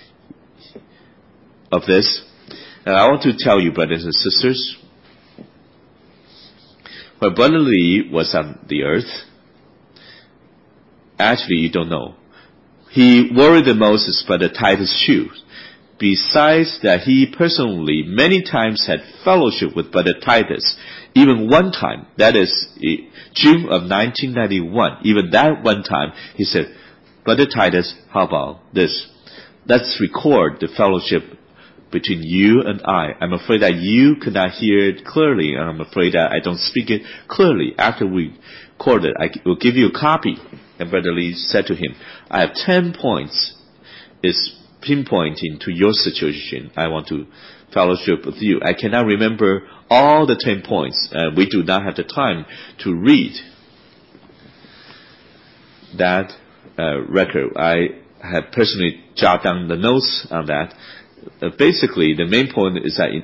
of this. And I want to tell you, brothers and sisters, when Brother Lee was on the earth, actually you don't know. He worried the most is Brother Titus' shoes. Besides that, he personally many times had fellowship with Brother Titus. Even one time, that is June of 1991, even that one time, he said, Brother Titus, how about this? Let's record the fellowship between you and I. I'm afraid that you could not hear it clearly, and I'm afraid that I don't speak it clearly. After we record it, I will give you a copy. And Brother Lee said to him, I have 10 points. It's pinpointing to your situation. I want to fellowship with you. I cannot remember all the 10 points. We do not have the time to read that record. I have personally jotted down the notes on that. Basically, the main point is that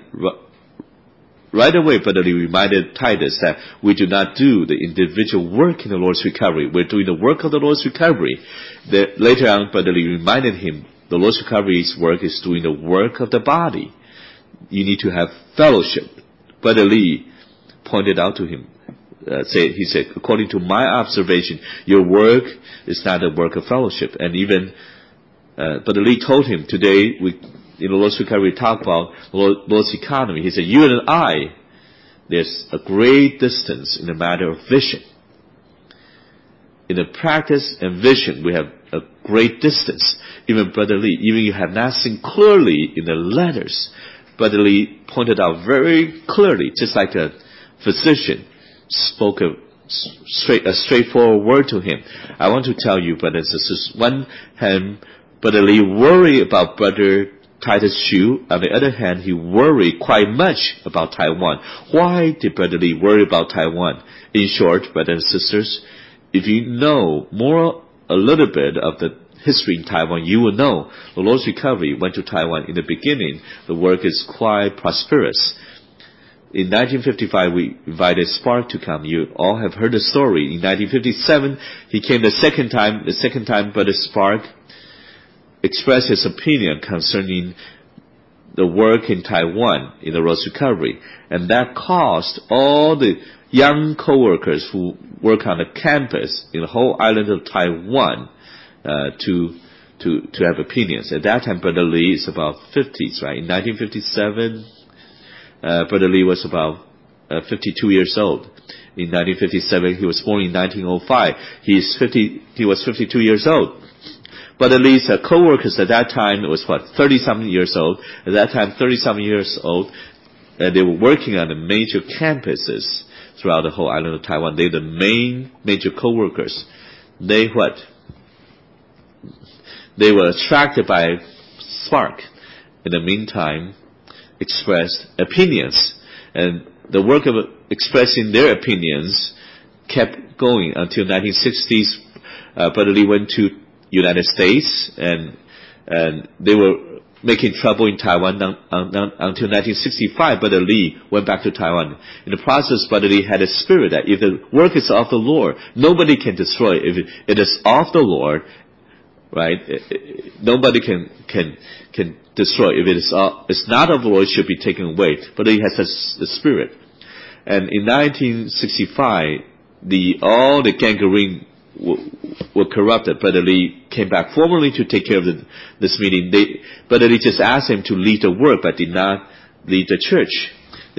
right away, Brother Lee reminded Titus that we do not do the individual work in the Lord's recovery. We're doing the work of the Lord's recovery. Later on, Brother Lee reminded him the Lord's recovery's work is doing the work of the body. You need to have fellowship. Brother Lee pointed out to him, he said, according to my observation, your work is not a work of fellowship. And even Brother Lee told him, today, in the Lord's recovery, we talk about Lord's economy. He said, you and I, there's a great distance in the matter of vision. In the practice and vision, we have a great distance. Even Brother Lee, even you have not seen clearly in the letters, Brother Lee pointed out very clearly, just like a physician spoke a straightforward word to him. I want to tell you, brothers and sisters, one hand, Brother Lee worried about Brother Titus Chu. On the other hand, he worried quite much about Taiwan. Why did Brother Lee worry about Taiwan? In short, brothers and sisters, if you know a little bit of the history in Taiwan, you will know the Lord's recovery went to Taiwan. In the beginning, the work is quite prosperous. In 1955, we invited Spark to come. You all have heard the story. In 1957, he came the second time. The second time, Brother Spark expressed his opinion concerning the work in Taiwan in the Lord's recovery. And that caused all the young co-workers who work on the campus in the whole island of Taiwan to have opinions. At that time, Brother Lee is about 50s, right? In 1957, Brother Lee was about 52 years old. In 1957, he was born in 1905. He was 52 years old. Brother Lee's co-workers at that time was 30-something years old. At that time, 30-something years old. They were working on the major campuses throughout the whole island of Taiwan. They were the main major co-workers. They were attracted by Spark. In the meantime, expressed opinions. And the work of expressing their opinions kept going until 1960s. Brother Lee went to United States, and they were making trouble in Taiwan until 1965. Brother Lee went back to Taiwan. In the process, Brother Lee had a spirit that if the work is of the Lord, nobody can destroy it. If it is of the Lord, right, nobody can destroy it. If it's not of the Lord, it should be taken away. Brother Lee has the spirit. And in 1965, all the gangrene were corrupted. Brother Lee came back formally to take care of this meeting. Brother Lee just asked him to lead the work, but did not lead the church.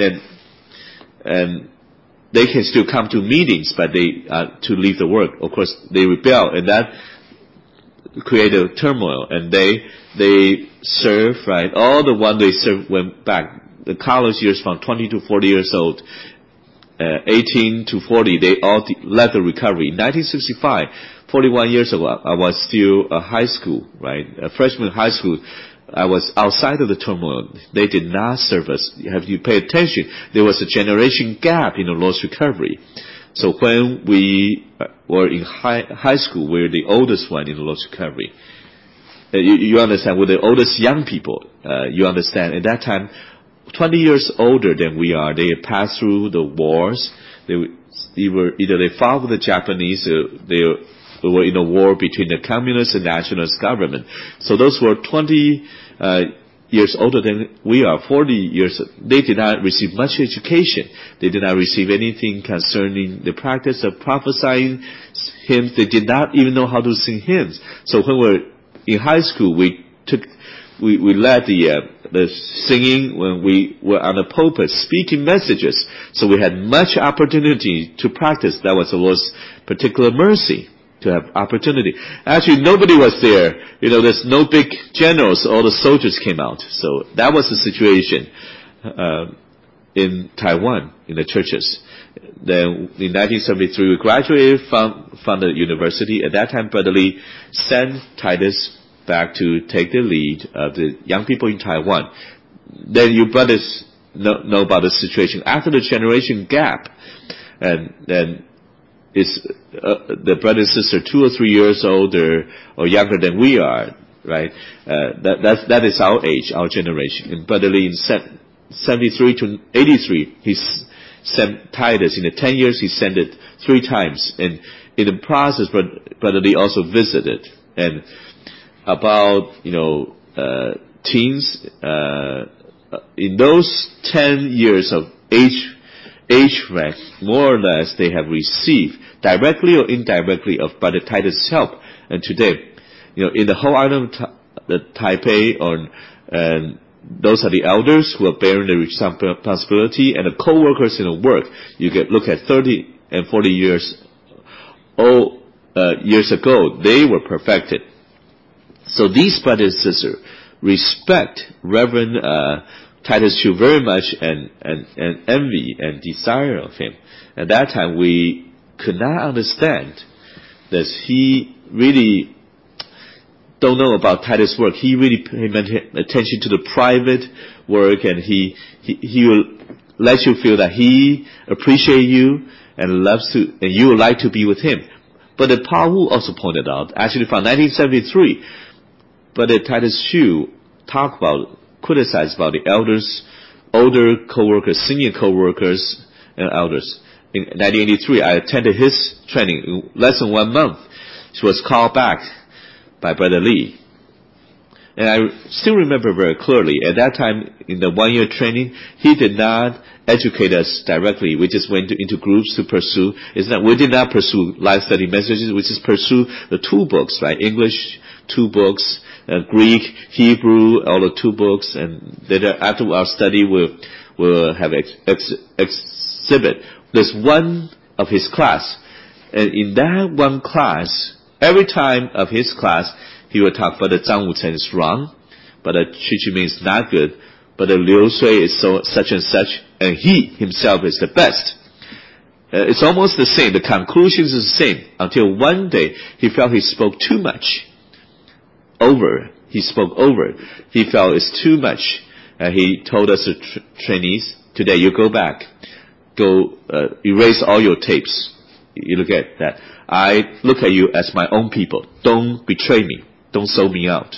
And they can still come to meetings, but to leave the work. Of course, they rebel, and that created turmoil. And they serve, right? All the one they served went back. The college years from 20 to 40 years old. 18 to 40, they all left the recovery. In 1965, 41 years ago, I was still a high school, right? A freshman in high school. I was outside of the turmoil. They did not serve us. Have you paid attention? There was a generation gap in the Lord's recovery. So when we were in high school, we were the oldest one in the Lord's recovery. You understand? We're the oldest young people. You understand? At that time, 20 years older than we are. They had passed through the wars. Either they fought with the Japanese, they were in a war between the communist and nationalist government. So those who are 20 years older than we are, 40 years, they did not receive much education. They did not receive anything concerning the practice of prophesying hymns. They did not even know how to sing hymns. So when we were in high school, we led the singing when we were on the pulpit speaking messages. So we had much opportunity to practice. That was the Lord's particular mercy, to have opportunity. Actually, nobody was there. There's no big generals. All the soldiers came out. So that was the situation in Taiwan, in the churches. Then in 1973, we graduated from the university. At that time, Brother Lee sent Titus back to take the lead of the young people in Taiwan. Then you brothers know about the situation. After the generation gap, and then it's the brother and sister 2 or 3 years older or younger than we are, right? That is our age, our generation. And Brother Lee in 73 to 83, he sent Titus. In the 10 years, he sent it 3 times. And in the process, Brother Lee also visited. And about teens, in those 10 years of age rank, more or less they have received directly or indirectly of Brother Titus' help. And today, in the whole island of the Taipei, and those are the elders who are bearing the responsibility, and the co-workers in the work. You look at 30 and 40 years ago, they were perfected. So these brothers and sisters respect Reverend Titus Chu very much, and envy and desire of him. At that time, we could not understand that he really don't know about Titus' work. He really paid attention to the private work, and he will let you feel that he appreciates you and loves to, and you would like to be with him. But Paul Wu also pointed out, actually from 1973, but Titus Chu criticized about the elders, older co-workers, senior co-workers, and elders. In 1983, I attended his training in less than 1 month. She was called back by Brother Lee. And I still remember very clearly, at that time, in the 1-year training, he did not educate us directly. We just went into groups to pursue. We did not pursue life study messages. We just pursue the 2 books, right? English, 2 books, Greek, Hebrew, all the 2 books. And then after our study, we'll have exhibit. There's one of his class. And in that one class, every time of his class, he would talk about the Zhang Wuchen is wrong, but the Qu Qiming is not good, but the Liu Sui is such and such, and he himself is the best. It's almost the same. The conclusions is the same. Until one day, he felt he spoke too much. He spoke over. He felt it's too much. He told us, the trainees, today you go back. Go erase all your tapes. You look at that. I look at you as my own people. Don't betray me. Don't sow me out.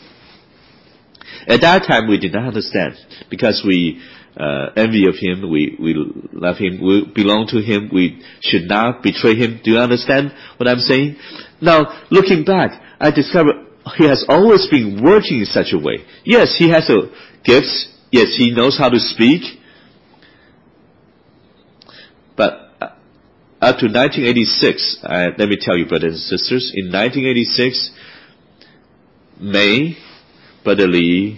At that time, we did not understand because we envy of him. We love him. We belong to him. We should not betray him. Do you understand what I'm saying? Now, looking back, I discovered he has always been working in such a way. Yes, he has gifts. Yes, he knows how to speak. But up to 1986, let me tell you, brothers and sisters, in 1986, May, Brother Lee,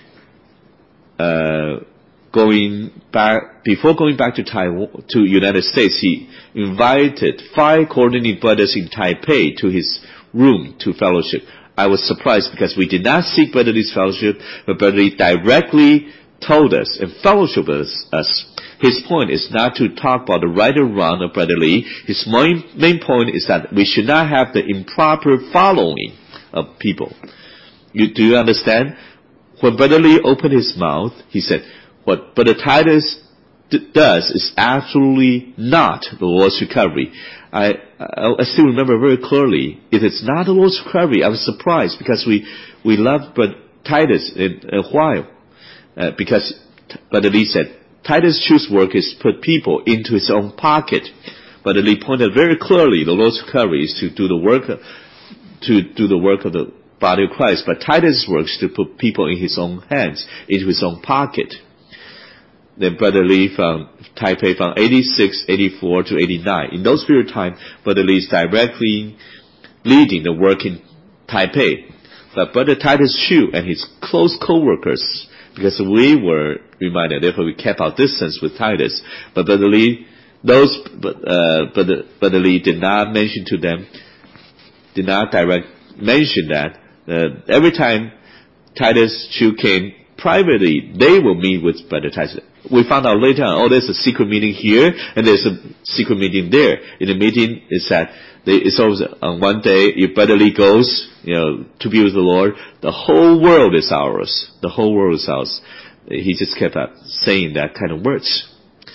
before going back to Taiwan, to United States, he invited 5 coordinating brothers in Taipei to his room to fellowship. I was surprised because we did not seek Brother Lee's fellowship, but Brother Lee directly told us and fellowship us. His point is not to talk about the right or wrong of Brother Lee. His main point is that we should not have the improper following of people. Do you understand? When Brother Lee opened his mouth, he said, what Brother Titus does is absolutely not the Lord's recovery. I still remember very clearly, if it's not the Lord's recovery, I was surprised because we loved Brother Titus in a while. Because Brother Lee said, Titus' Chu's work is put people into his own pocket. Brother Lee pointed very clearly, the Lord's recovery is to do the work of the body of Christ, but Titus' work is to put people in his own hands, into his own pocket. Then Brother Lee from Taipei from 86, 84 to 89. In those period of time, Brother Lee is directly leading the work in Taipei. But Brother Titus Chu and his close co-workers, because we were reminded, therefore we kept our distance with Titus. But Brother Lee, Brother Lee did not mention to them, did not mention that every time Titus Chu came privately, they will meet with Brother Titus. We found out later on, there's a secret meeting here and there's a secret meeting there. In the meeting, it's that it's always on one day, if Brother Lee goes, to be with the Lord, the whole world is ours. The whole world is ours. He just kept saying that kind of words.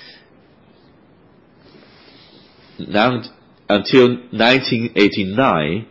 Now, until 1989,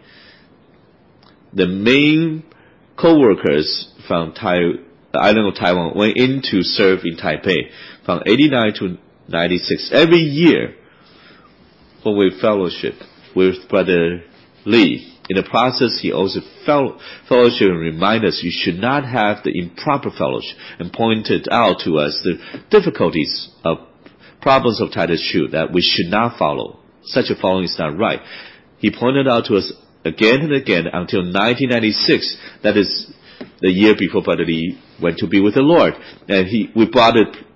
the main co-workers from the island of Taiwan went in to serve in Taipei from 89 to 96. Every year, when we fellowship with Brother Lee, in the process, he also fellowship and remind us you should not have the improper fellowship, and pointed out to us the difficulties of problems of Titus Chu that we should not follow. Such a following is not right. He pointed out to us again and again until 1996. That is the year before Brother Lee went to be with the Lord. And we brought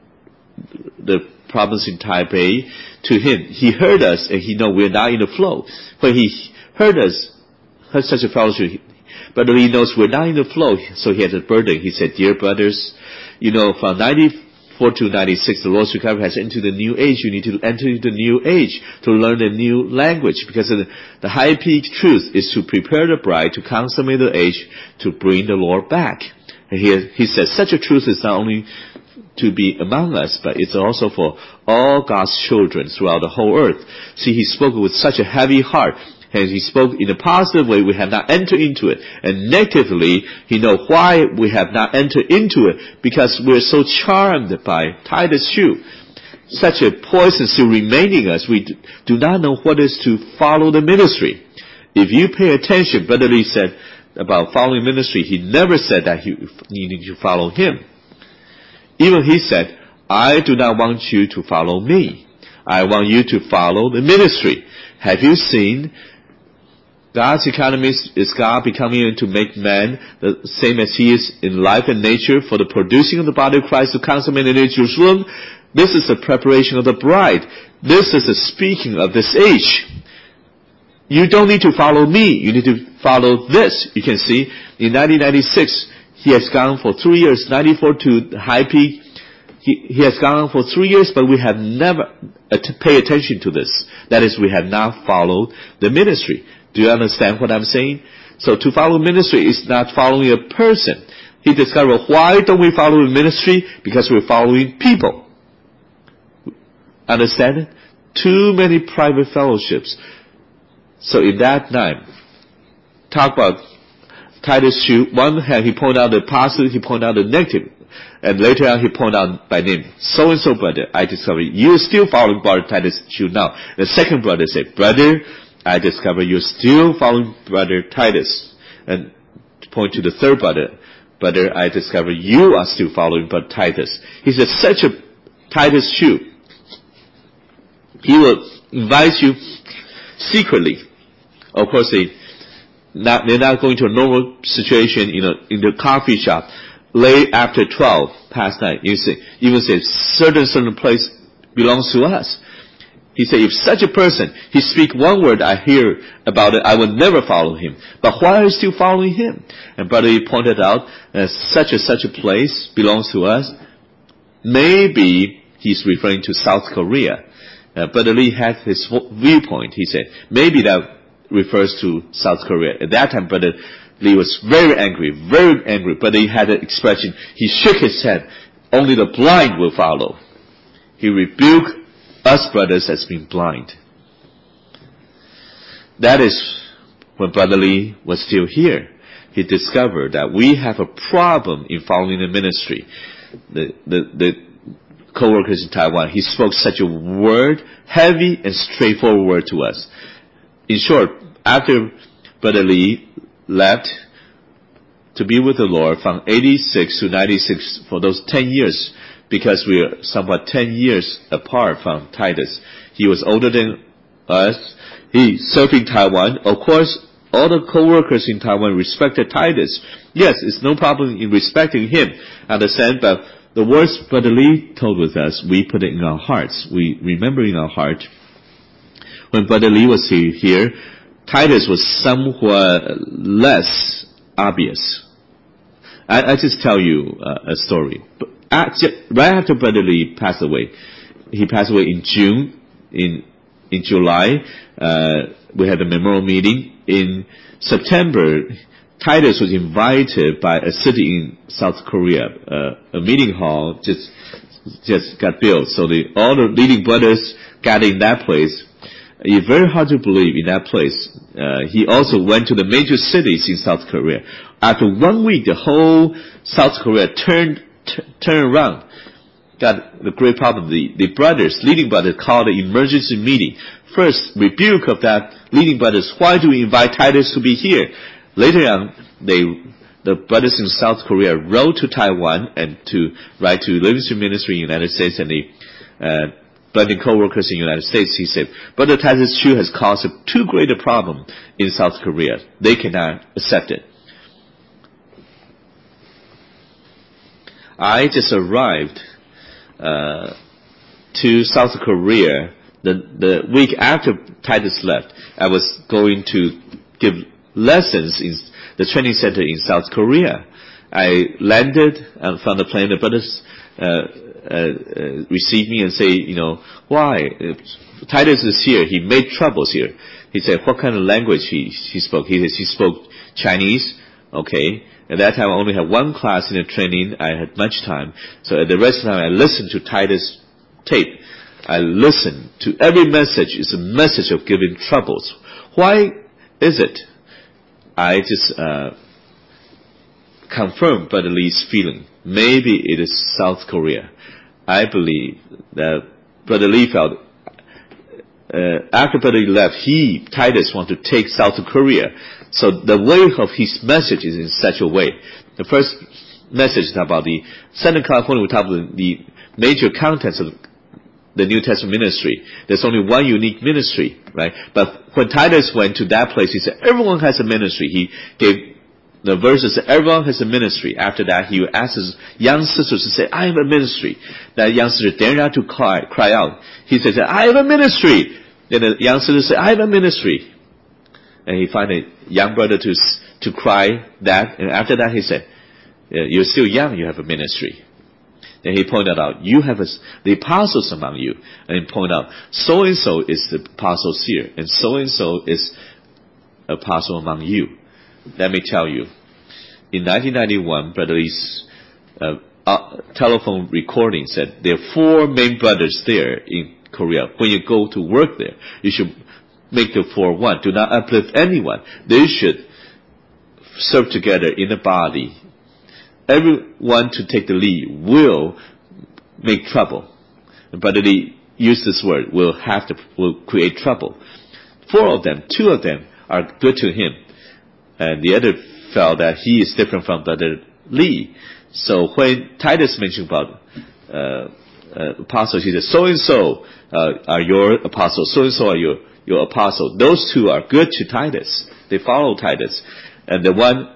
the problems in Taipei to him. He heard us and he know we're not in the flow. When he heard such a fellowship, Brother Lee knows we're not in the flow, so he had a burden. He said, dear brothers, from 94 to 96, the Lord's recovery has entered the new age. You need to enter into the new age to learn the new language, because the high peak truth is to prepare the bride to consummate the age to bring the Lord back. And he says such a truth is not only to be among us, but it's also for all God's children throughout the whole earth. See, he spoke with such a heavy heart, and he spoke in a positive way. We have not entered into it. And negatively, he knows why we have not entered into it, because we're so charmed by Titus Chu. Such a poison still remaining us. We do not know what is to follow the ministry. If you pay attention, Brother Lee said about following ministry, he never said that you need to follow him. Even he said, I do not want you to follow me. I want you to follow the ministry. Have you seen God's economy is God becoming to make man the same as he is in life and nature for the producing of the body of Christ to consummate in Jerusalem? This is the preparation of the bride. This is the speaking of this age. You don't need to follow me. You need to follow this. You can see in 1996, he has gone for 3 years, 94 to the high peak. He has gone for 3 years, but we have never paid attention to this. That is, we have not followed the ministry. Do you understand what I'm saying? So to follow ministry is not following a person. He discovered, why don't we follow the ministry? Because we're following people. Understand it? too many private fellowships. So in that time, talk about Titus Chu. One hand he pointed out the positive, he pointed out the negative. And later on he pointed out by name, so-and-so brother, I discovered you're still following brother Titus Chu now. The second brother said, brother, I discovered you're still following brother Titus. And to point to the third brother, brother, I discovered you are still following brother Titus. He said, such a Titus Chu, he will invite you secretly. Of course, they're not going to a normal situation in the coffee shop late after 12 past night. You say, even say certain place belongs to us. He said, if such a person, he speak one word, I hear about it, I will never follow him. But why are you still following him? And Brother Lee pointed out that such a place belongs to us. Maybe he's referring to South Korea. Brother Lee had his viewpoint. He said, maybe that refers to South Korea. At that time, Brother Lee was very angry. Brother Lee had an expression, he shook his head, only the blind will follow. He rebuked us brothers as being blind. That is when Brother Lee was still here. He discovered that we have a problem in following the ministry. The co-workers in Taiwan, he spoke such a word, heavy and straightforward word to us. In short, after Brother Lee left to be with the Lord from 86 to 96 for those 10 years, because we are somewhat 10 years apart from Titus. He was older than us. He served in Taiwan. Of course, all the co-workers in Taiwan respected Titus. Yes, it's no problem in respecting him. Understand? But the words Brother Lee told with us, we put it in our hearts. We remember in our heart. When Brother Lee was here, Titus was somewhat less obvious. I just tell you a story. Right after Brother Lee passed away, he passed away in June. In July, we had a memorial meeting. In September, Titus was invited by a city in South Korea. A meeting hall just got built. So all the leading brothers got in that place. It's very hard to believe in that place. He also went to the major cities in South Korea. After 1 week, the whole South Korea turned around. Got the great problem. The leading brothers called an emergency meeting. First, rebuke of that leading brothers. Why do we invite Titus to be here? Later on, the brothers in South Korea wrote to Taiwan and to write to Livingstone Ministry in the United States and the blending co-workers in the United States. He said, Brother Titus Chu has caused too great a problem in South Korea. They cannot accept it. I just arrived to South Korea the week after Titus left. I was going to give lessons in the training center in South Korea. I landed from the plane. The brothers received me and say, why? Titus is here. He made troubles here. He said, what kind of language he spoke? He said he spoke Chinese. Okay. At that time, I only had one class in the training. I had much time. So at the rest of the time, I listened to Titus' tape. I listened to every message. It's a message of giving troubles. Why is it? I just confirmed Brother Lee's feeling. Maybe it is South Korea. I believe that Brother Lee felt after Brother Lee left, Titus, wanted to take South Korea. So the way of his message is in such a way. The first message is about the Southern California. We talk about the major contents of the New Testament ministry. There's only one unique ministry, right? But when Titus went to that place, he said, everyone has a ministry. He gave the verses, everyone has a ministry. After that, he asked his young sisters to say, I have a ministry. That young sister dared not to cry out. He said, I have a ministry. Then the young sister said, I have a ministry. And he found a young brother to cry that. And after that, he said, you're still young, you have a ministry. Then he pointed out, you have the apostles among you. And he pointed out, so-and-so is the apostles here. And so-and-so is apostle among you. Let me tell you, in 1991, Brother Lee's telephone recording said there are 4 main brothers there in Korea. When you go to work there, you should make the 4-1. Do not uplift anyone. They should serve together in a body. Everyone to take the lead will make trouble. Brother Lee used this word, will create trouble. 4 of them, 2 of them are good to him. And the other felt that he is different from Brother Lee. So when Titus mentioned about apostles, he said, so-and-so are your apostles, so-and-so are your apostles. Those 2 are good to Titus. They follow Titus. And the one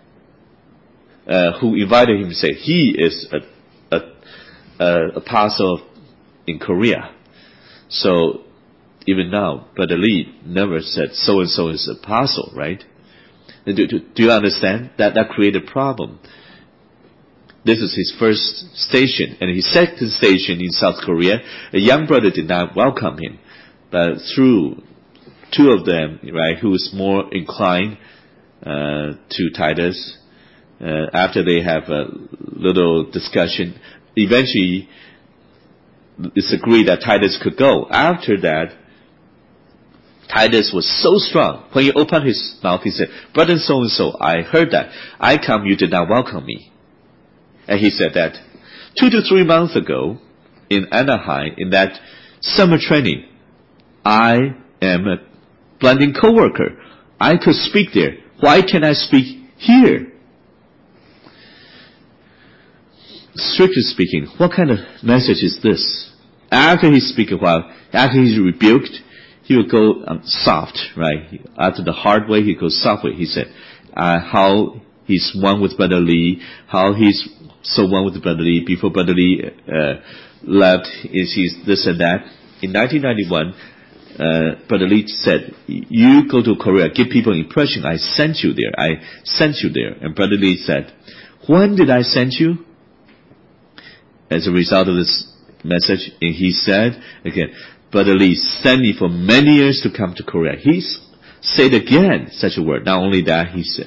who invited him said, he is an apostle in Korea. So even now, Brother Lee never said so-and-so is apostle, right? Do you understand? That created a problem. This is his first station. And his second station in South Korea, a young brother did not welcome him. But through 2 of them, right, who was more inclined to Titus, after they have a little discussion, eventually it's agreed that Titus could go. After that, Titus was so strong. When he opened his mouth, he said, Brother so-and-so, I heard that. I come, you did not welcome me. And he said that 2 to 3 months ago in Anaheim, in that summer training, I am a blending co-worker. I could speak there. Why can't I speak here? Strictly speaking, what kind of message is this? After he speaks a while, after he's rebuked, he will go soft, right? After the hard way, he goes soft way. He said, how he's one with Brother Lee, how he's so one with Brother Lee. Before Brother Lee left, he's this and that. In 1991, Brother Lee said, you go to Korea, give people impression, I sent you there. I sent you there. And Brother Lee said, when did I send you? As a result of this message, and he said, again, Brother Lee sent me for many years to come to Korea. He said again such a word. Not only that, he said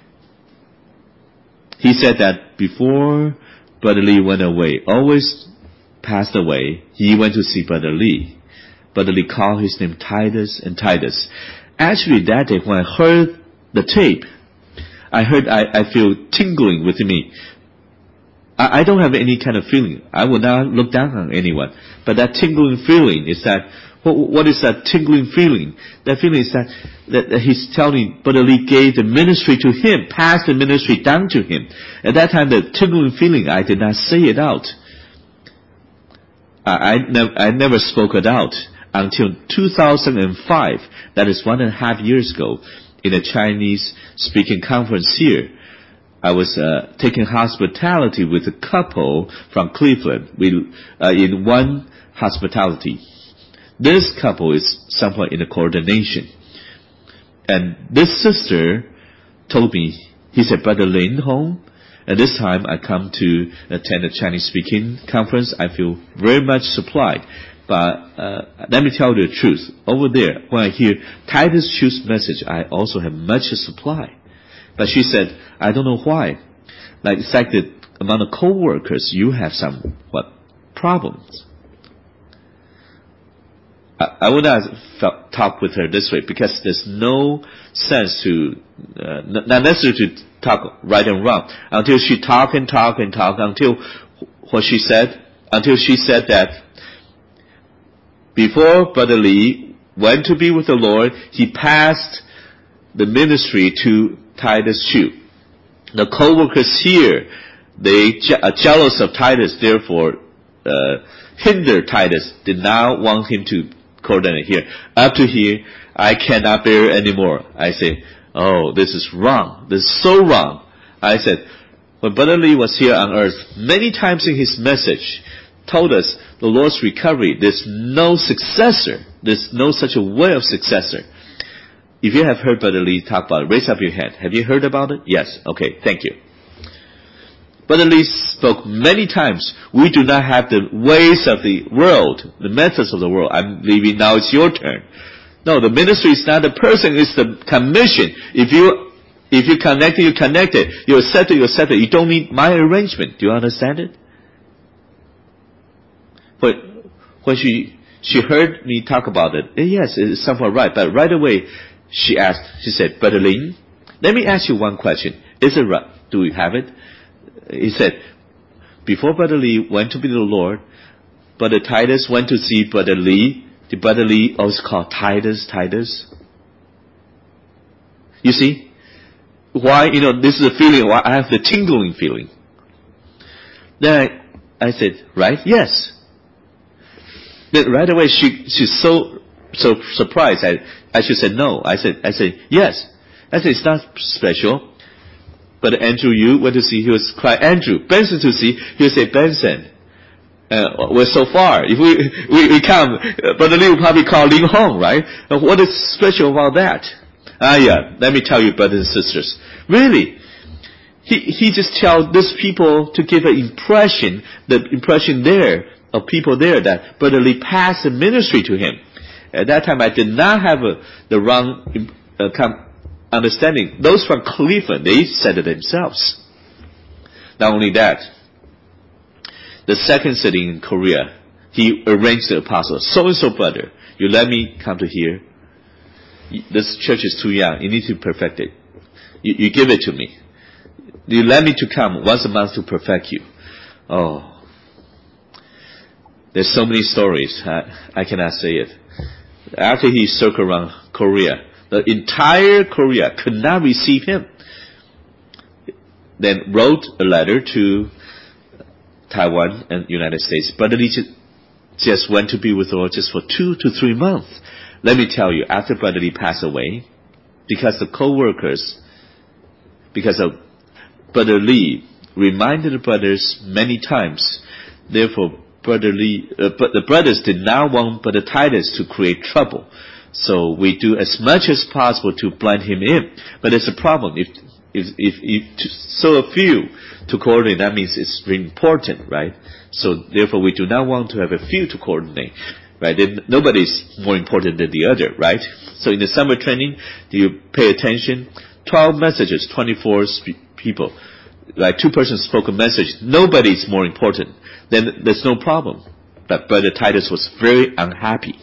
that before Brother Lee went away, always passed away, he went to see Brother Lee. Brother Lee called his name Titus and Titus. Actually, that day when I heard the tape, I feel tingling within me. I don't have any kind of feeling. I will not look down on anyone. But that tingling feeling is that, what is that tingling feeling? That feeling is that he's telling Brother Lee gave the ministry to him, passed the ministry down to him. At that time, the tingling feeling, I did not say it out. I never spoke it out until 2005. That is 1.5 years ago, in a Chinese speaking conference here. I was taking hospitality with a couple from Cleveland in one hospitality. This couple is somewhat in a coordination. And this sister told me, he said, Brother Lin Hong, at this time I come to attend a Chinese speaking conference. I feel very much supplied. But let me tell you the truth. Over there, when I hear Titus Chu's message, I also have much supply. But she said, I don't know why. Like the fact that among the co-workers, you have some, problems. I would not talk with her this way because there's no sense to, not necessary to talk right and wrong. Until she talk until she said that before Brother Lee went to be with the Lord, he passed the ministry to Titus Chu. The co-workers here, they are jealous of Titus, therefore hinder Titus, did not want him to coordinate here. Up to here, I cannot bear anymore. I say, oh, this is wrong. This is so wrong. I said, when Brother Lee was here on earth, many times in his message, told us the Lord's recovery, there's no successor. There's no such a way of successor. If you have heard Brother Lee talk about it, raise up your hand. Have you heard about it? Yes. Okay, thank you. Brother Lee spoke many times. We do not have the ways of the world, the methods of the world. I'm leaving now, it's your turn. No, the ministry is not the person, it's the commission. If you connected, you connected. You're accepted, you accepted. You don't need my arrangement. Do you understand it? When she heard me talk about it. Yes, it's somewhat right. But right away, she said, Brother Lin, let me ask you one question. Is it right? Do we have it? He said, before Brother Lee went to be the Lord, Brother Titus went to see Brother Lee. Did Brother Lee always call Titus? You see? Why, this is a feeling, why I have the tingling feeling. Then I said, right? Yes. Then right away she's so surprised. I should say no. I said yes. I said it's not special. But Andrew, you went to see, he was crying. Andrew, Benson to see, he would say, Benson, we're so far. If we come, Brother Lee will probably call Ling Hong, right? What is special about that? Yeah, let me tell you, brothers and sisters. Really, he just tells these people to give an impression, the impression there, of people there, that Brother Lee passed the ministry to him. At that time, I did not have the wrong understanding. Those from Cleveland, they said it themselves. Not only that, the second sitting in Korea, he arranged the apostles. So-and-so brother, you let me come to here. This church is too young. You need to perfect it. You give it to me. You let me to come once a month to perfect you. Oh. There's so many stories. I cannot say it. After he circled around Korea, the entire Korea could not receive him. Then wrote a letter to Taiwan and United States. Brother Lee just went to be with the Lord just for 2 to 3 months. Let me tell you, after Brother Lee passed away, because the co-workers, because of Brother Lee reminded the brothers many times, therefore Brother Lee, but the brothers did not want Brother Titus to create trouble. So we do as much as possible to blend him in. But there's a problem. If so a few to coordinate, that means it's very important, right? So therefore we do not want to have a few to coordinate, right? Then nobody's more important than the other, right? So in the summer training, do you pay attention? 12 messages, 24 people. Like 2 persons spoke a message. Nobody's more important. Then there's no problem. But Brother Titus was very unhappy.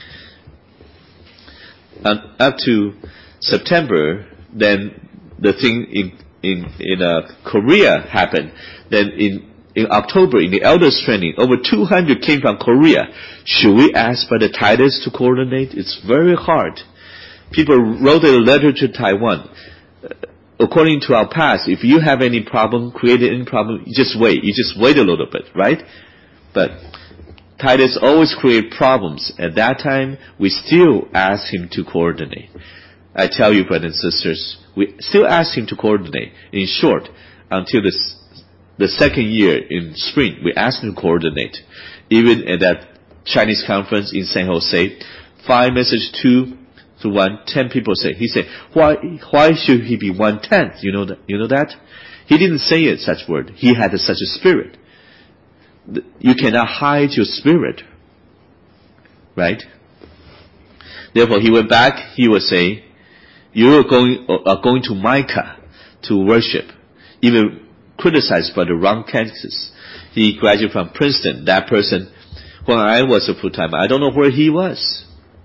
And up to September, then the thing in Korea happened. Then in October, in the elders training, over 200 came from Korea. Should we ask Brother Titus to coordinate? It's very hard. People wrote a letter to Taiwan. According to our past, if you have any problem, created any problem, you just wait. You just wait a little bit, right? But Titus always created problems. At that time, we still ask him to coordinate. I tell you, brothers and sisters, we still ask him to coordinate. In short, until the second year in spring, we asked him to coordinate. Even at that Chinese conference in San Jose, 5 messages, 2 to 1, 10 people say. He said, why should he be 1/10? You know that? He didn't say it such word. He had such a spirit. You cannot hide your spirit. Right? Therefore, he went back, he would say, you are going to Micah to worship. Even criticized by the wrong Kansas. He graduated from Princeton. That person, when I was a full-timer, I don't know where he was.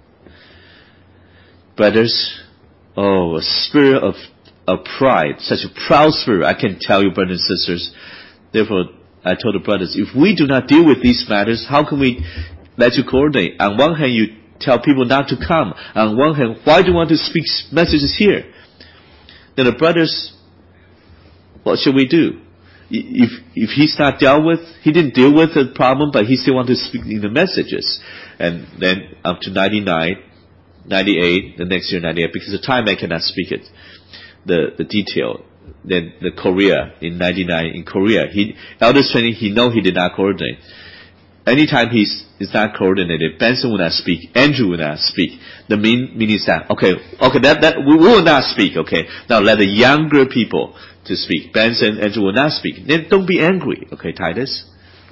Brothers, a spirit of pride, such a proud spirit, I can tell you, brothers and sisters. Therefore, I told the brothers, if we do not deal with these matters, how can we let you coordinate? On one hand, you tell people not to come. On one hand, why do you want to speak messages here? Then the brothers, what should we do? If he's not dealt with, he didn't deal with the problem, but he still wants to speak in the messages. And then up to 99, 98, the next year 98, because the time I cannot speak it, the detail. Then the Korea, in 99, in Korea, elders training, he did not coordinate. Anytime he's not coordinated, Benson will not speak, Andrew will not speak. The meaning is that, okay, that we will not speak, okay. Now let the younger people to speak. Benson, Andrew will not speak. Then don't be angry, okay, Titus.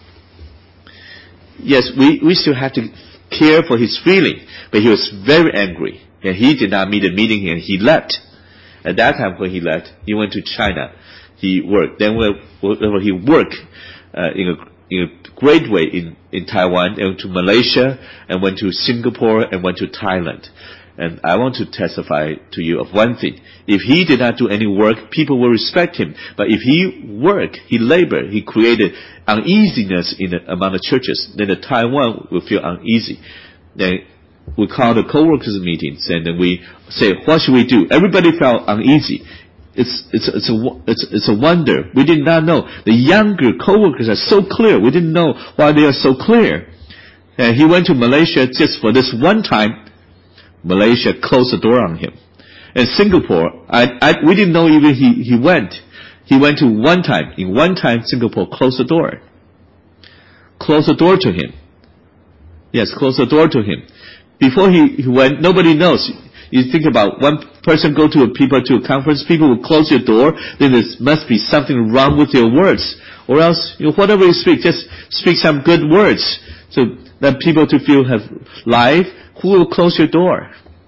Yes, we still have to care for his feeling, but he was very angry, and he did not meet the meeting, and he left. At that time when he left, he went to China. He worked. Then when he worked in in a great way in Taiwan, and to Malaysia, and went to Singapore, and went to Thailand. And I want to testify to you of one thing. If he did not do any work, people will respect him. But if he worked, he labored, he created uneasiness among the churches, then the Taiwan will feel uneasy. Then we call the co-workers meetings, and then we say, what should we do? Everybody felt uneasy. It's a wonder. We did not know. The younger co-workers are so clear. We didn't know why they are so clear. And he went to Malaysia just for this one time. Malaysia closed the door on him. And Singapore, we didn't know even he went. He went to one time. In one time, Singapore closed the door. Closed the door to him. Yes, closed the door to him. Before he went, nobody knows. You think about one person go to a conference, people will close your door, then there must be something wrong with your words. Or else, whatever you speak, just speak some good words. So that people to feel have life. Who will close your door?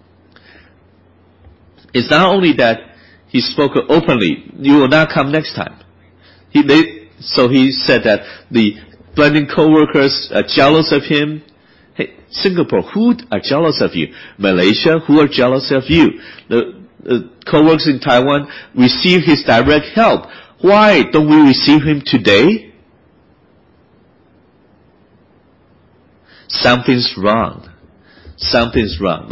It's not only that he spoke openly, you will not come next time. So he said that the blending co-workers are jealous of him. Hey, Singapore, who are jealous of you? Malaysia, who are jealous of you? The co-workers in Taiwan receive his direct help. Why don't we receive him today? Something's wrong. Something's wrong.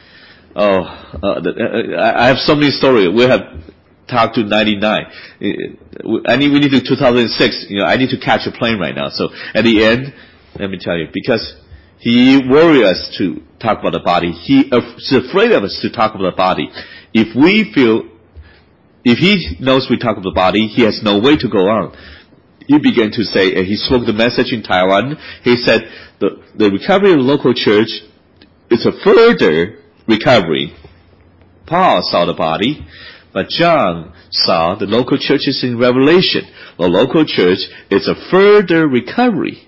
I have so many stories. We have talked to 99. We need to 2006. I need to catch a plane right now. So at the end, let me tell you, because he worries us to talk about the body. He is afraid of us to talk about the body. If he knows we talk about the body, he has no way to go on. He began to say, and he spoke the message in Taiwan. He said, the recovery of the local church is a further recovery. Paul saw the body, but John saw the local churches in Revelation. The local church is a further recovery.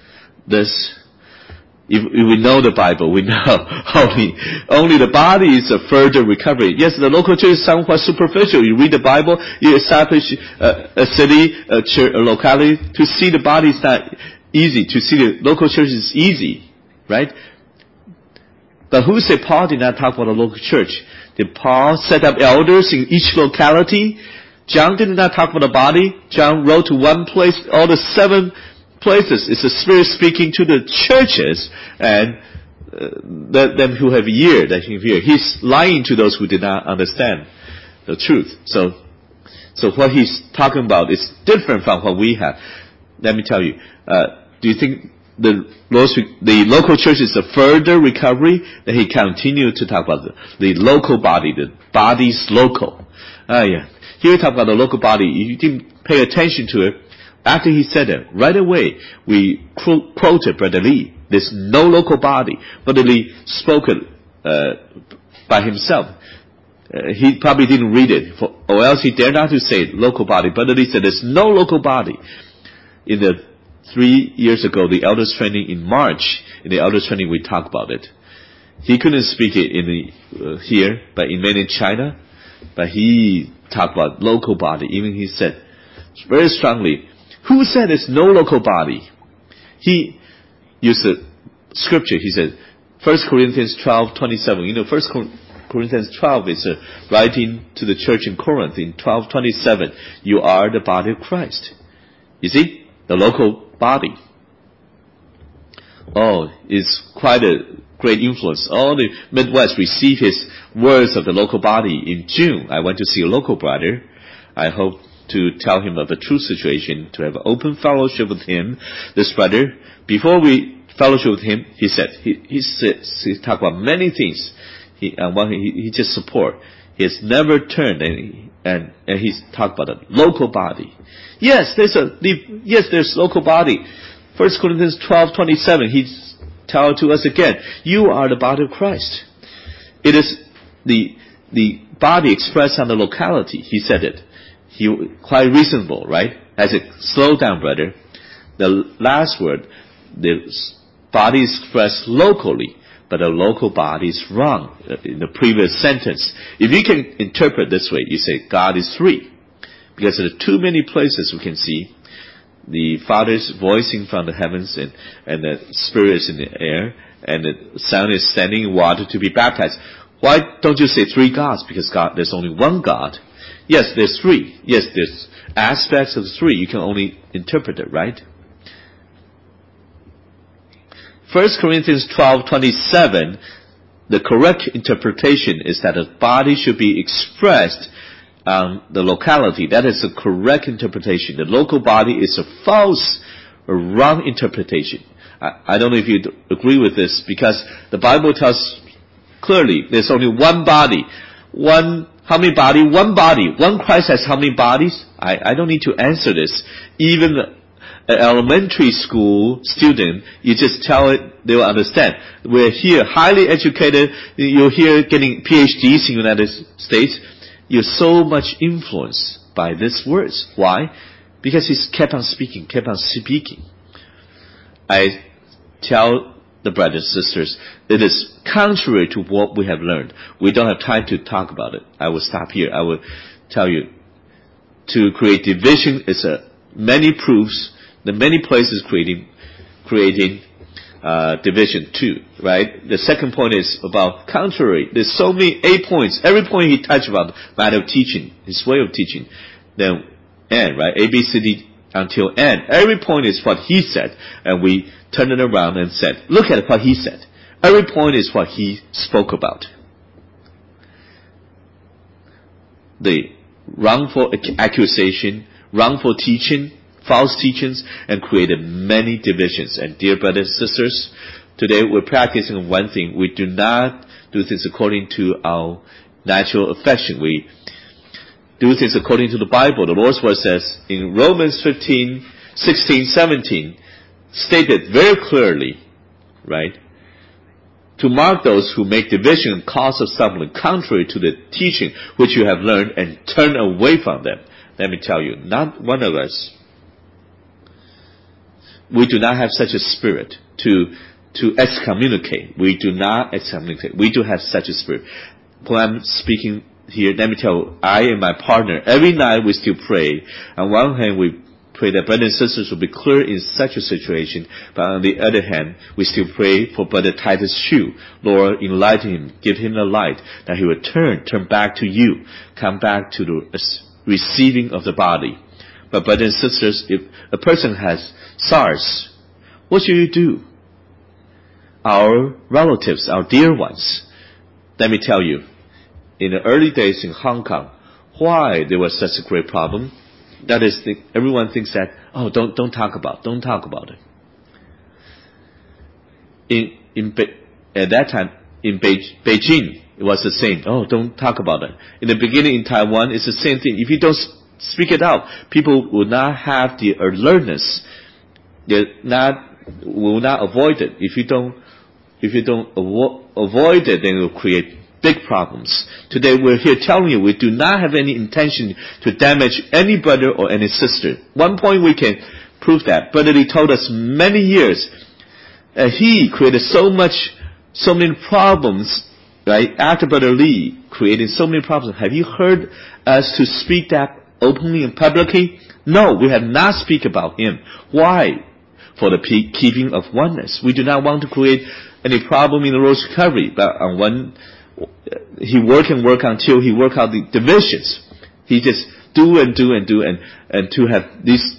If we know the Bible, we know only the body is a further recovery. Yes, the local church is somewhat superficial. You read the Bible, you establish a city, a church, a locality. To see the body is not easy. To see the local church is easy, right? But who said Paul did not talk about the local church? Did Paul set up elders in each locality? John did not talk about the body. John wrote to one place, all the 7 places. It's the Spirit speaking to the churches, and them who have ear that he hear. He's lying to those who did not understand the truth. So what he's talking about is different from what we have. Let me tell you. Do you think the local church is a further recovery? That he continued to talk about the local body. The body's local. Here we talk about the local body. You didn't pay attention to it. After he said it, right away, we quoted Brother Lee. There's no local body. Brother Lee spoke it by himself. He probably didn't read it, or else he dared not to say local body. Brother Lee said there's no local body. In the 3 years ago, the elders training in March, in the elders training we talked about it. He couldn't speak it here, but in mainland China, but he talked about local body. Even he said very strongly, who said there's no local body? He used the scripture. He said, 1 Corinthians 12:27. 1 Corinthians 12 is writing to the church in Corinth in 12:27. You are the body of Christ. You see, the local body. It's quite a great influence. All the Midwest receive his words of the local body. In June, I went to see a local brother. I hope to tell him of the true situation, to have open fellowship with him. This brother, before we fellowship with him, he said, he talked about many things. He just support. He has never turned, and he's talked about the local body. Yes, there's local body. 1 Corinthians 12:27, he's telling to us again, you are the body of Christ. It is the body expressed on the locality. He said it. Quite reasonable, right? I said, slow down, brother. The last word, the body is expressed locally, but the local body is wrong in the previous sentence. If you can interpret this way, you say God is 3. Because there are too many places we can see the Father is voicing from the heavens, and the Spirit is in the air, and the Son is standing in water to be baptized. Why don't you say three gods? Because there's only one God. Yes, there's three. Yes, there's aspects of the three. You can only interpret it, right? 1 Corinthians 12:27, the correct interpretation is that the body should be expressed on the locality. That is the correct interpretation. The local body is a false or wrong interpretation. I don't know if you agree with this, because the Bible tells clearly there's only one body. How many body? One body. One Christ has how many bodies? I don't need to answer this. Even an elementary school student, you just tell it, they will understand. We're here, highly educated. You're here getting PhDs in the United States. You're so much influenced by these words. Why? Because he's kept on speaking. I tell the brothers and sisters, it is contrary to what we have learned. We don't have time to talk about it. I will stop here. I will tell you, to create division is many proofs, the many places creating division too, right? The second point is about contrary. There's so many 8 points. Every point he touched about matter of teaching, his way of teaching. Then N, right? A, B, C, D until N. Every point is what he said, and we turned it around and said, look at what he said. Every point is what he spoke about. The wrongful accusation, wrongful teaching, false teachings, and created many divisions. And dear brothers and sisters, today we're practicing one thing. We do not do things according to our natural affection. We do things according to the Bible. The Lord's word says in Romans 15:16-17, stated very clearly, right? To mark those who make division and cause of stumbling contrary to the teaching which you have learned, and turn away from them. Let me tell you, not one of us, we do not have such a spirit to excommunicate. We do not excommunicate. We do have such a spirit. When I'm speaking here, let me tell you, I and my partner, every night we still pray. On one hand, we pray that brothers and sisters will be clear in such a situation, but on the other hand, we still pray for Brother Titus Chu. Lord, enlighten him, give him the light, that he will turn back to you, come back to the receiving of the body. But brothers and sisters, if a person has SARS, what should you do? Our relatives, our dear ones, let me tell you, in the early days in Hong Kong, why there was such a great problem? That is, everyone thinks that, oh, don't talk about it. At that time, in Beijing, it was the same. Oh, don't talk about it. In the beginning in Taiwan, it's the same thing. If you don't speak it out, people will not have the alertness. They will not avoid it. If you don't avoid it, then it will create big problems. Today we're here telling you we do not have any intention to damage any brother or any sister. One point we can prove that. Brother Lee told us many years, he created so many problems, right? After Brother Lee created so many problems, have you heard us to speak that openly and publicly? No, we have not speak about him. Why? For the keeping of oneness. We do not want to create any problem in the road's recovery, but on one, he work until he work out the divisions. He just do and to have these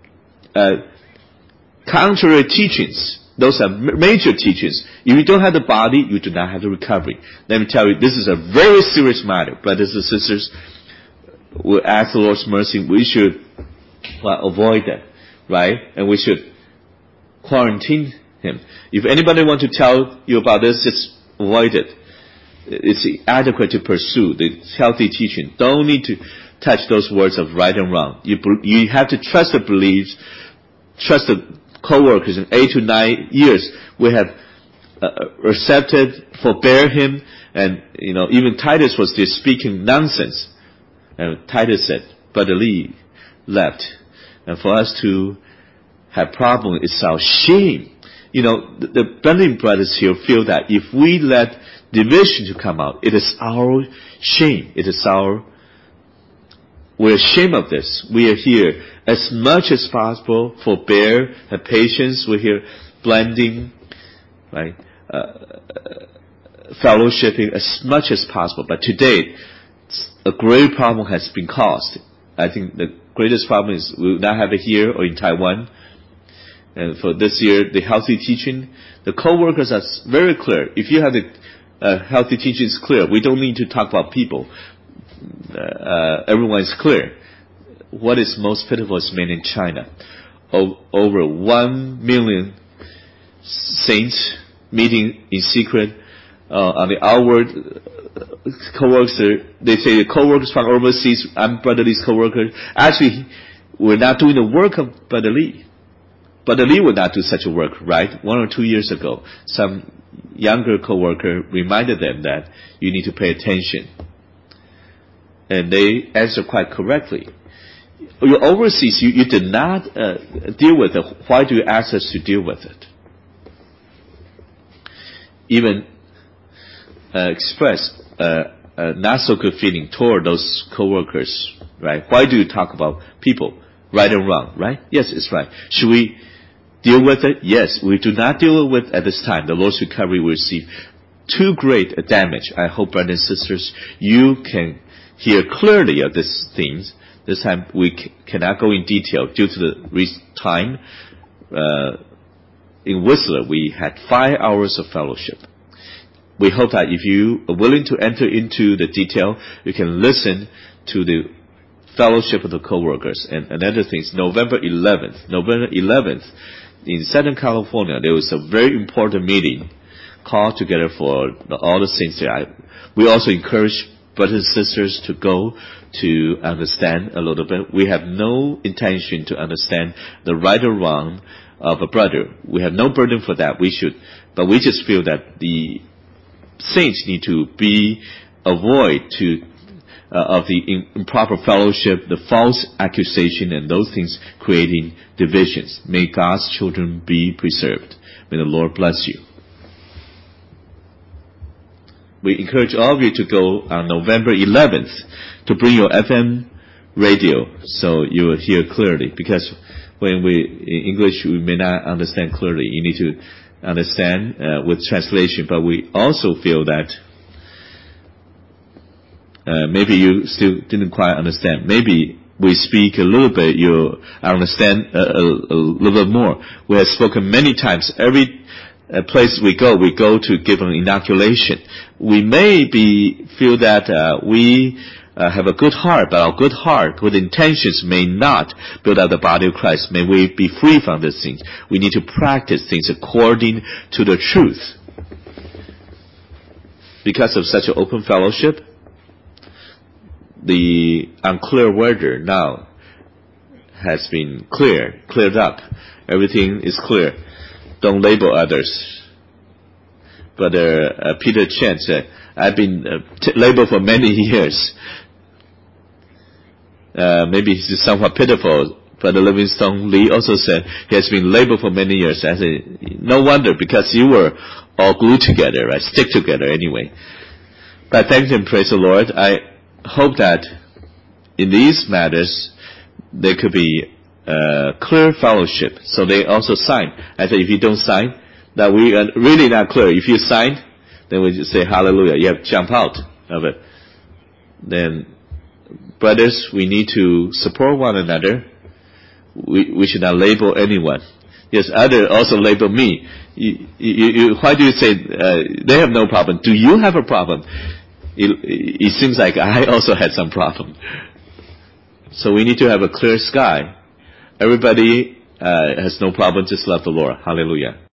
contrary teachings. Those are major teachings. If you don't have the body, you do not have the recovery. Let me tell you, this is a very serious matter. Brothers and sisters, we ask the Lord's mercy. We should avoid that, right? And we should quarantine him. If anybody want to tell you about this, just avoid it. It's adequate to pursue the healthy teaching. Don't need to touch those words of right and wrong. You have to trust the beliefs, trust the co-workers. In 8 to 9 years, we have accepted, forbear him, and even Titus was just speaking nonsense. And Titus said, Brother Lee left, and for us to have problem is our shame. The Bentley brothers here feel that if we let division to come out, it is our shame. It is our we're ashamed of this. We are here as much as possible, forbear, have patience. We're here blending, right? Fellowshipping as much as possible. But today, a great problem has been caused. I think the greatest problem is we will not have it here or in Taiwan. And for this year, the healthy teaching, the co-workers are very clear. If you have the healthy teaching is clear, we don't need to talk about people. Everyone is clear. What is most pitiful is mainland China. Over 1 million saints meeting in secret on the outward co-workers. They say the co-workers from overseas, I'm Brother Lee's co-worker. Actually, we're not doing the work of Brother Lee. Brother Lee would not do such a work, right? 1 or 2 years ago, some younger co-worker reminded them that you need to pay attention. And they answered quite correctly. You're overseas, you did not deal with it. Why do you ask us to deal with it? Even express not so good feeling toward those co-workers, right? Why do you talk about people, right and wrong, right? Yes, it's right. Should we deal with it? Yes, we do not deal with it at this time. The Lord's recovery will receive too great a damage. I hope, brothers and sisters, you can hear clearly of these things. This time we cannot go in detail due to the time. In Whistler, we had 5 hours of fellowship. We hope that if you are willing to enter into the detail, you can listen to the fellowship of the co-workers. And another thing is November 11th, in Southern California, there was a very important meeting called together for all the saints there. We also encourage brothers and sisters to go to understand a little bit. We have no intention to understand the right or wrong of a brother. We have no burden for that. But we just feel that the saints need to avoid of the improper fellowship, the false accusation, and those things creating divisions. May God's children be preserved. May the Lord bless you. We encourage all of you to go on November 11th to bring your FM radio so you will hear clearly. Because when in English we may not understand clearly. You need to understand with translation. But we also feel that maybe you still didn't quite understand. Maybe we speak a little bit, you understand a little bit more. We have spoken many times. Every place we go to give an inoculation. We may feel that we have a good heart, but our good heart, good intentions may not build up the body of Christ. May we be free from these things. We need to practice things according to the truth. Because of such an open fellowship, the unclear weather now has been cleared up. Everything is clear. Don't label others. Brother Peter Chen said, I've been labeled for many years. Maybe he's somewhat pitiful. Brother Livingstone Lee also said he has been labeled for many years. I said, no wonder, because you were all glued together, right? Stick together anyway. But thanks and praise the Lord. I hope that in these matters there could be clear fellowship. So they also sign. I said, if you don't sign, that we are really not clear. If you sign, then we just say hallelujah. You have to jump out of it. Then, brothers, we need to support one another. We should not label anyone. Yes, others also label me. Why do you say they have no problem? Do you have a problem? It seems like I also had some problem. So we need to have a clear sky. Everybody has no problem, just love the Lord. Hallelujah.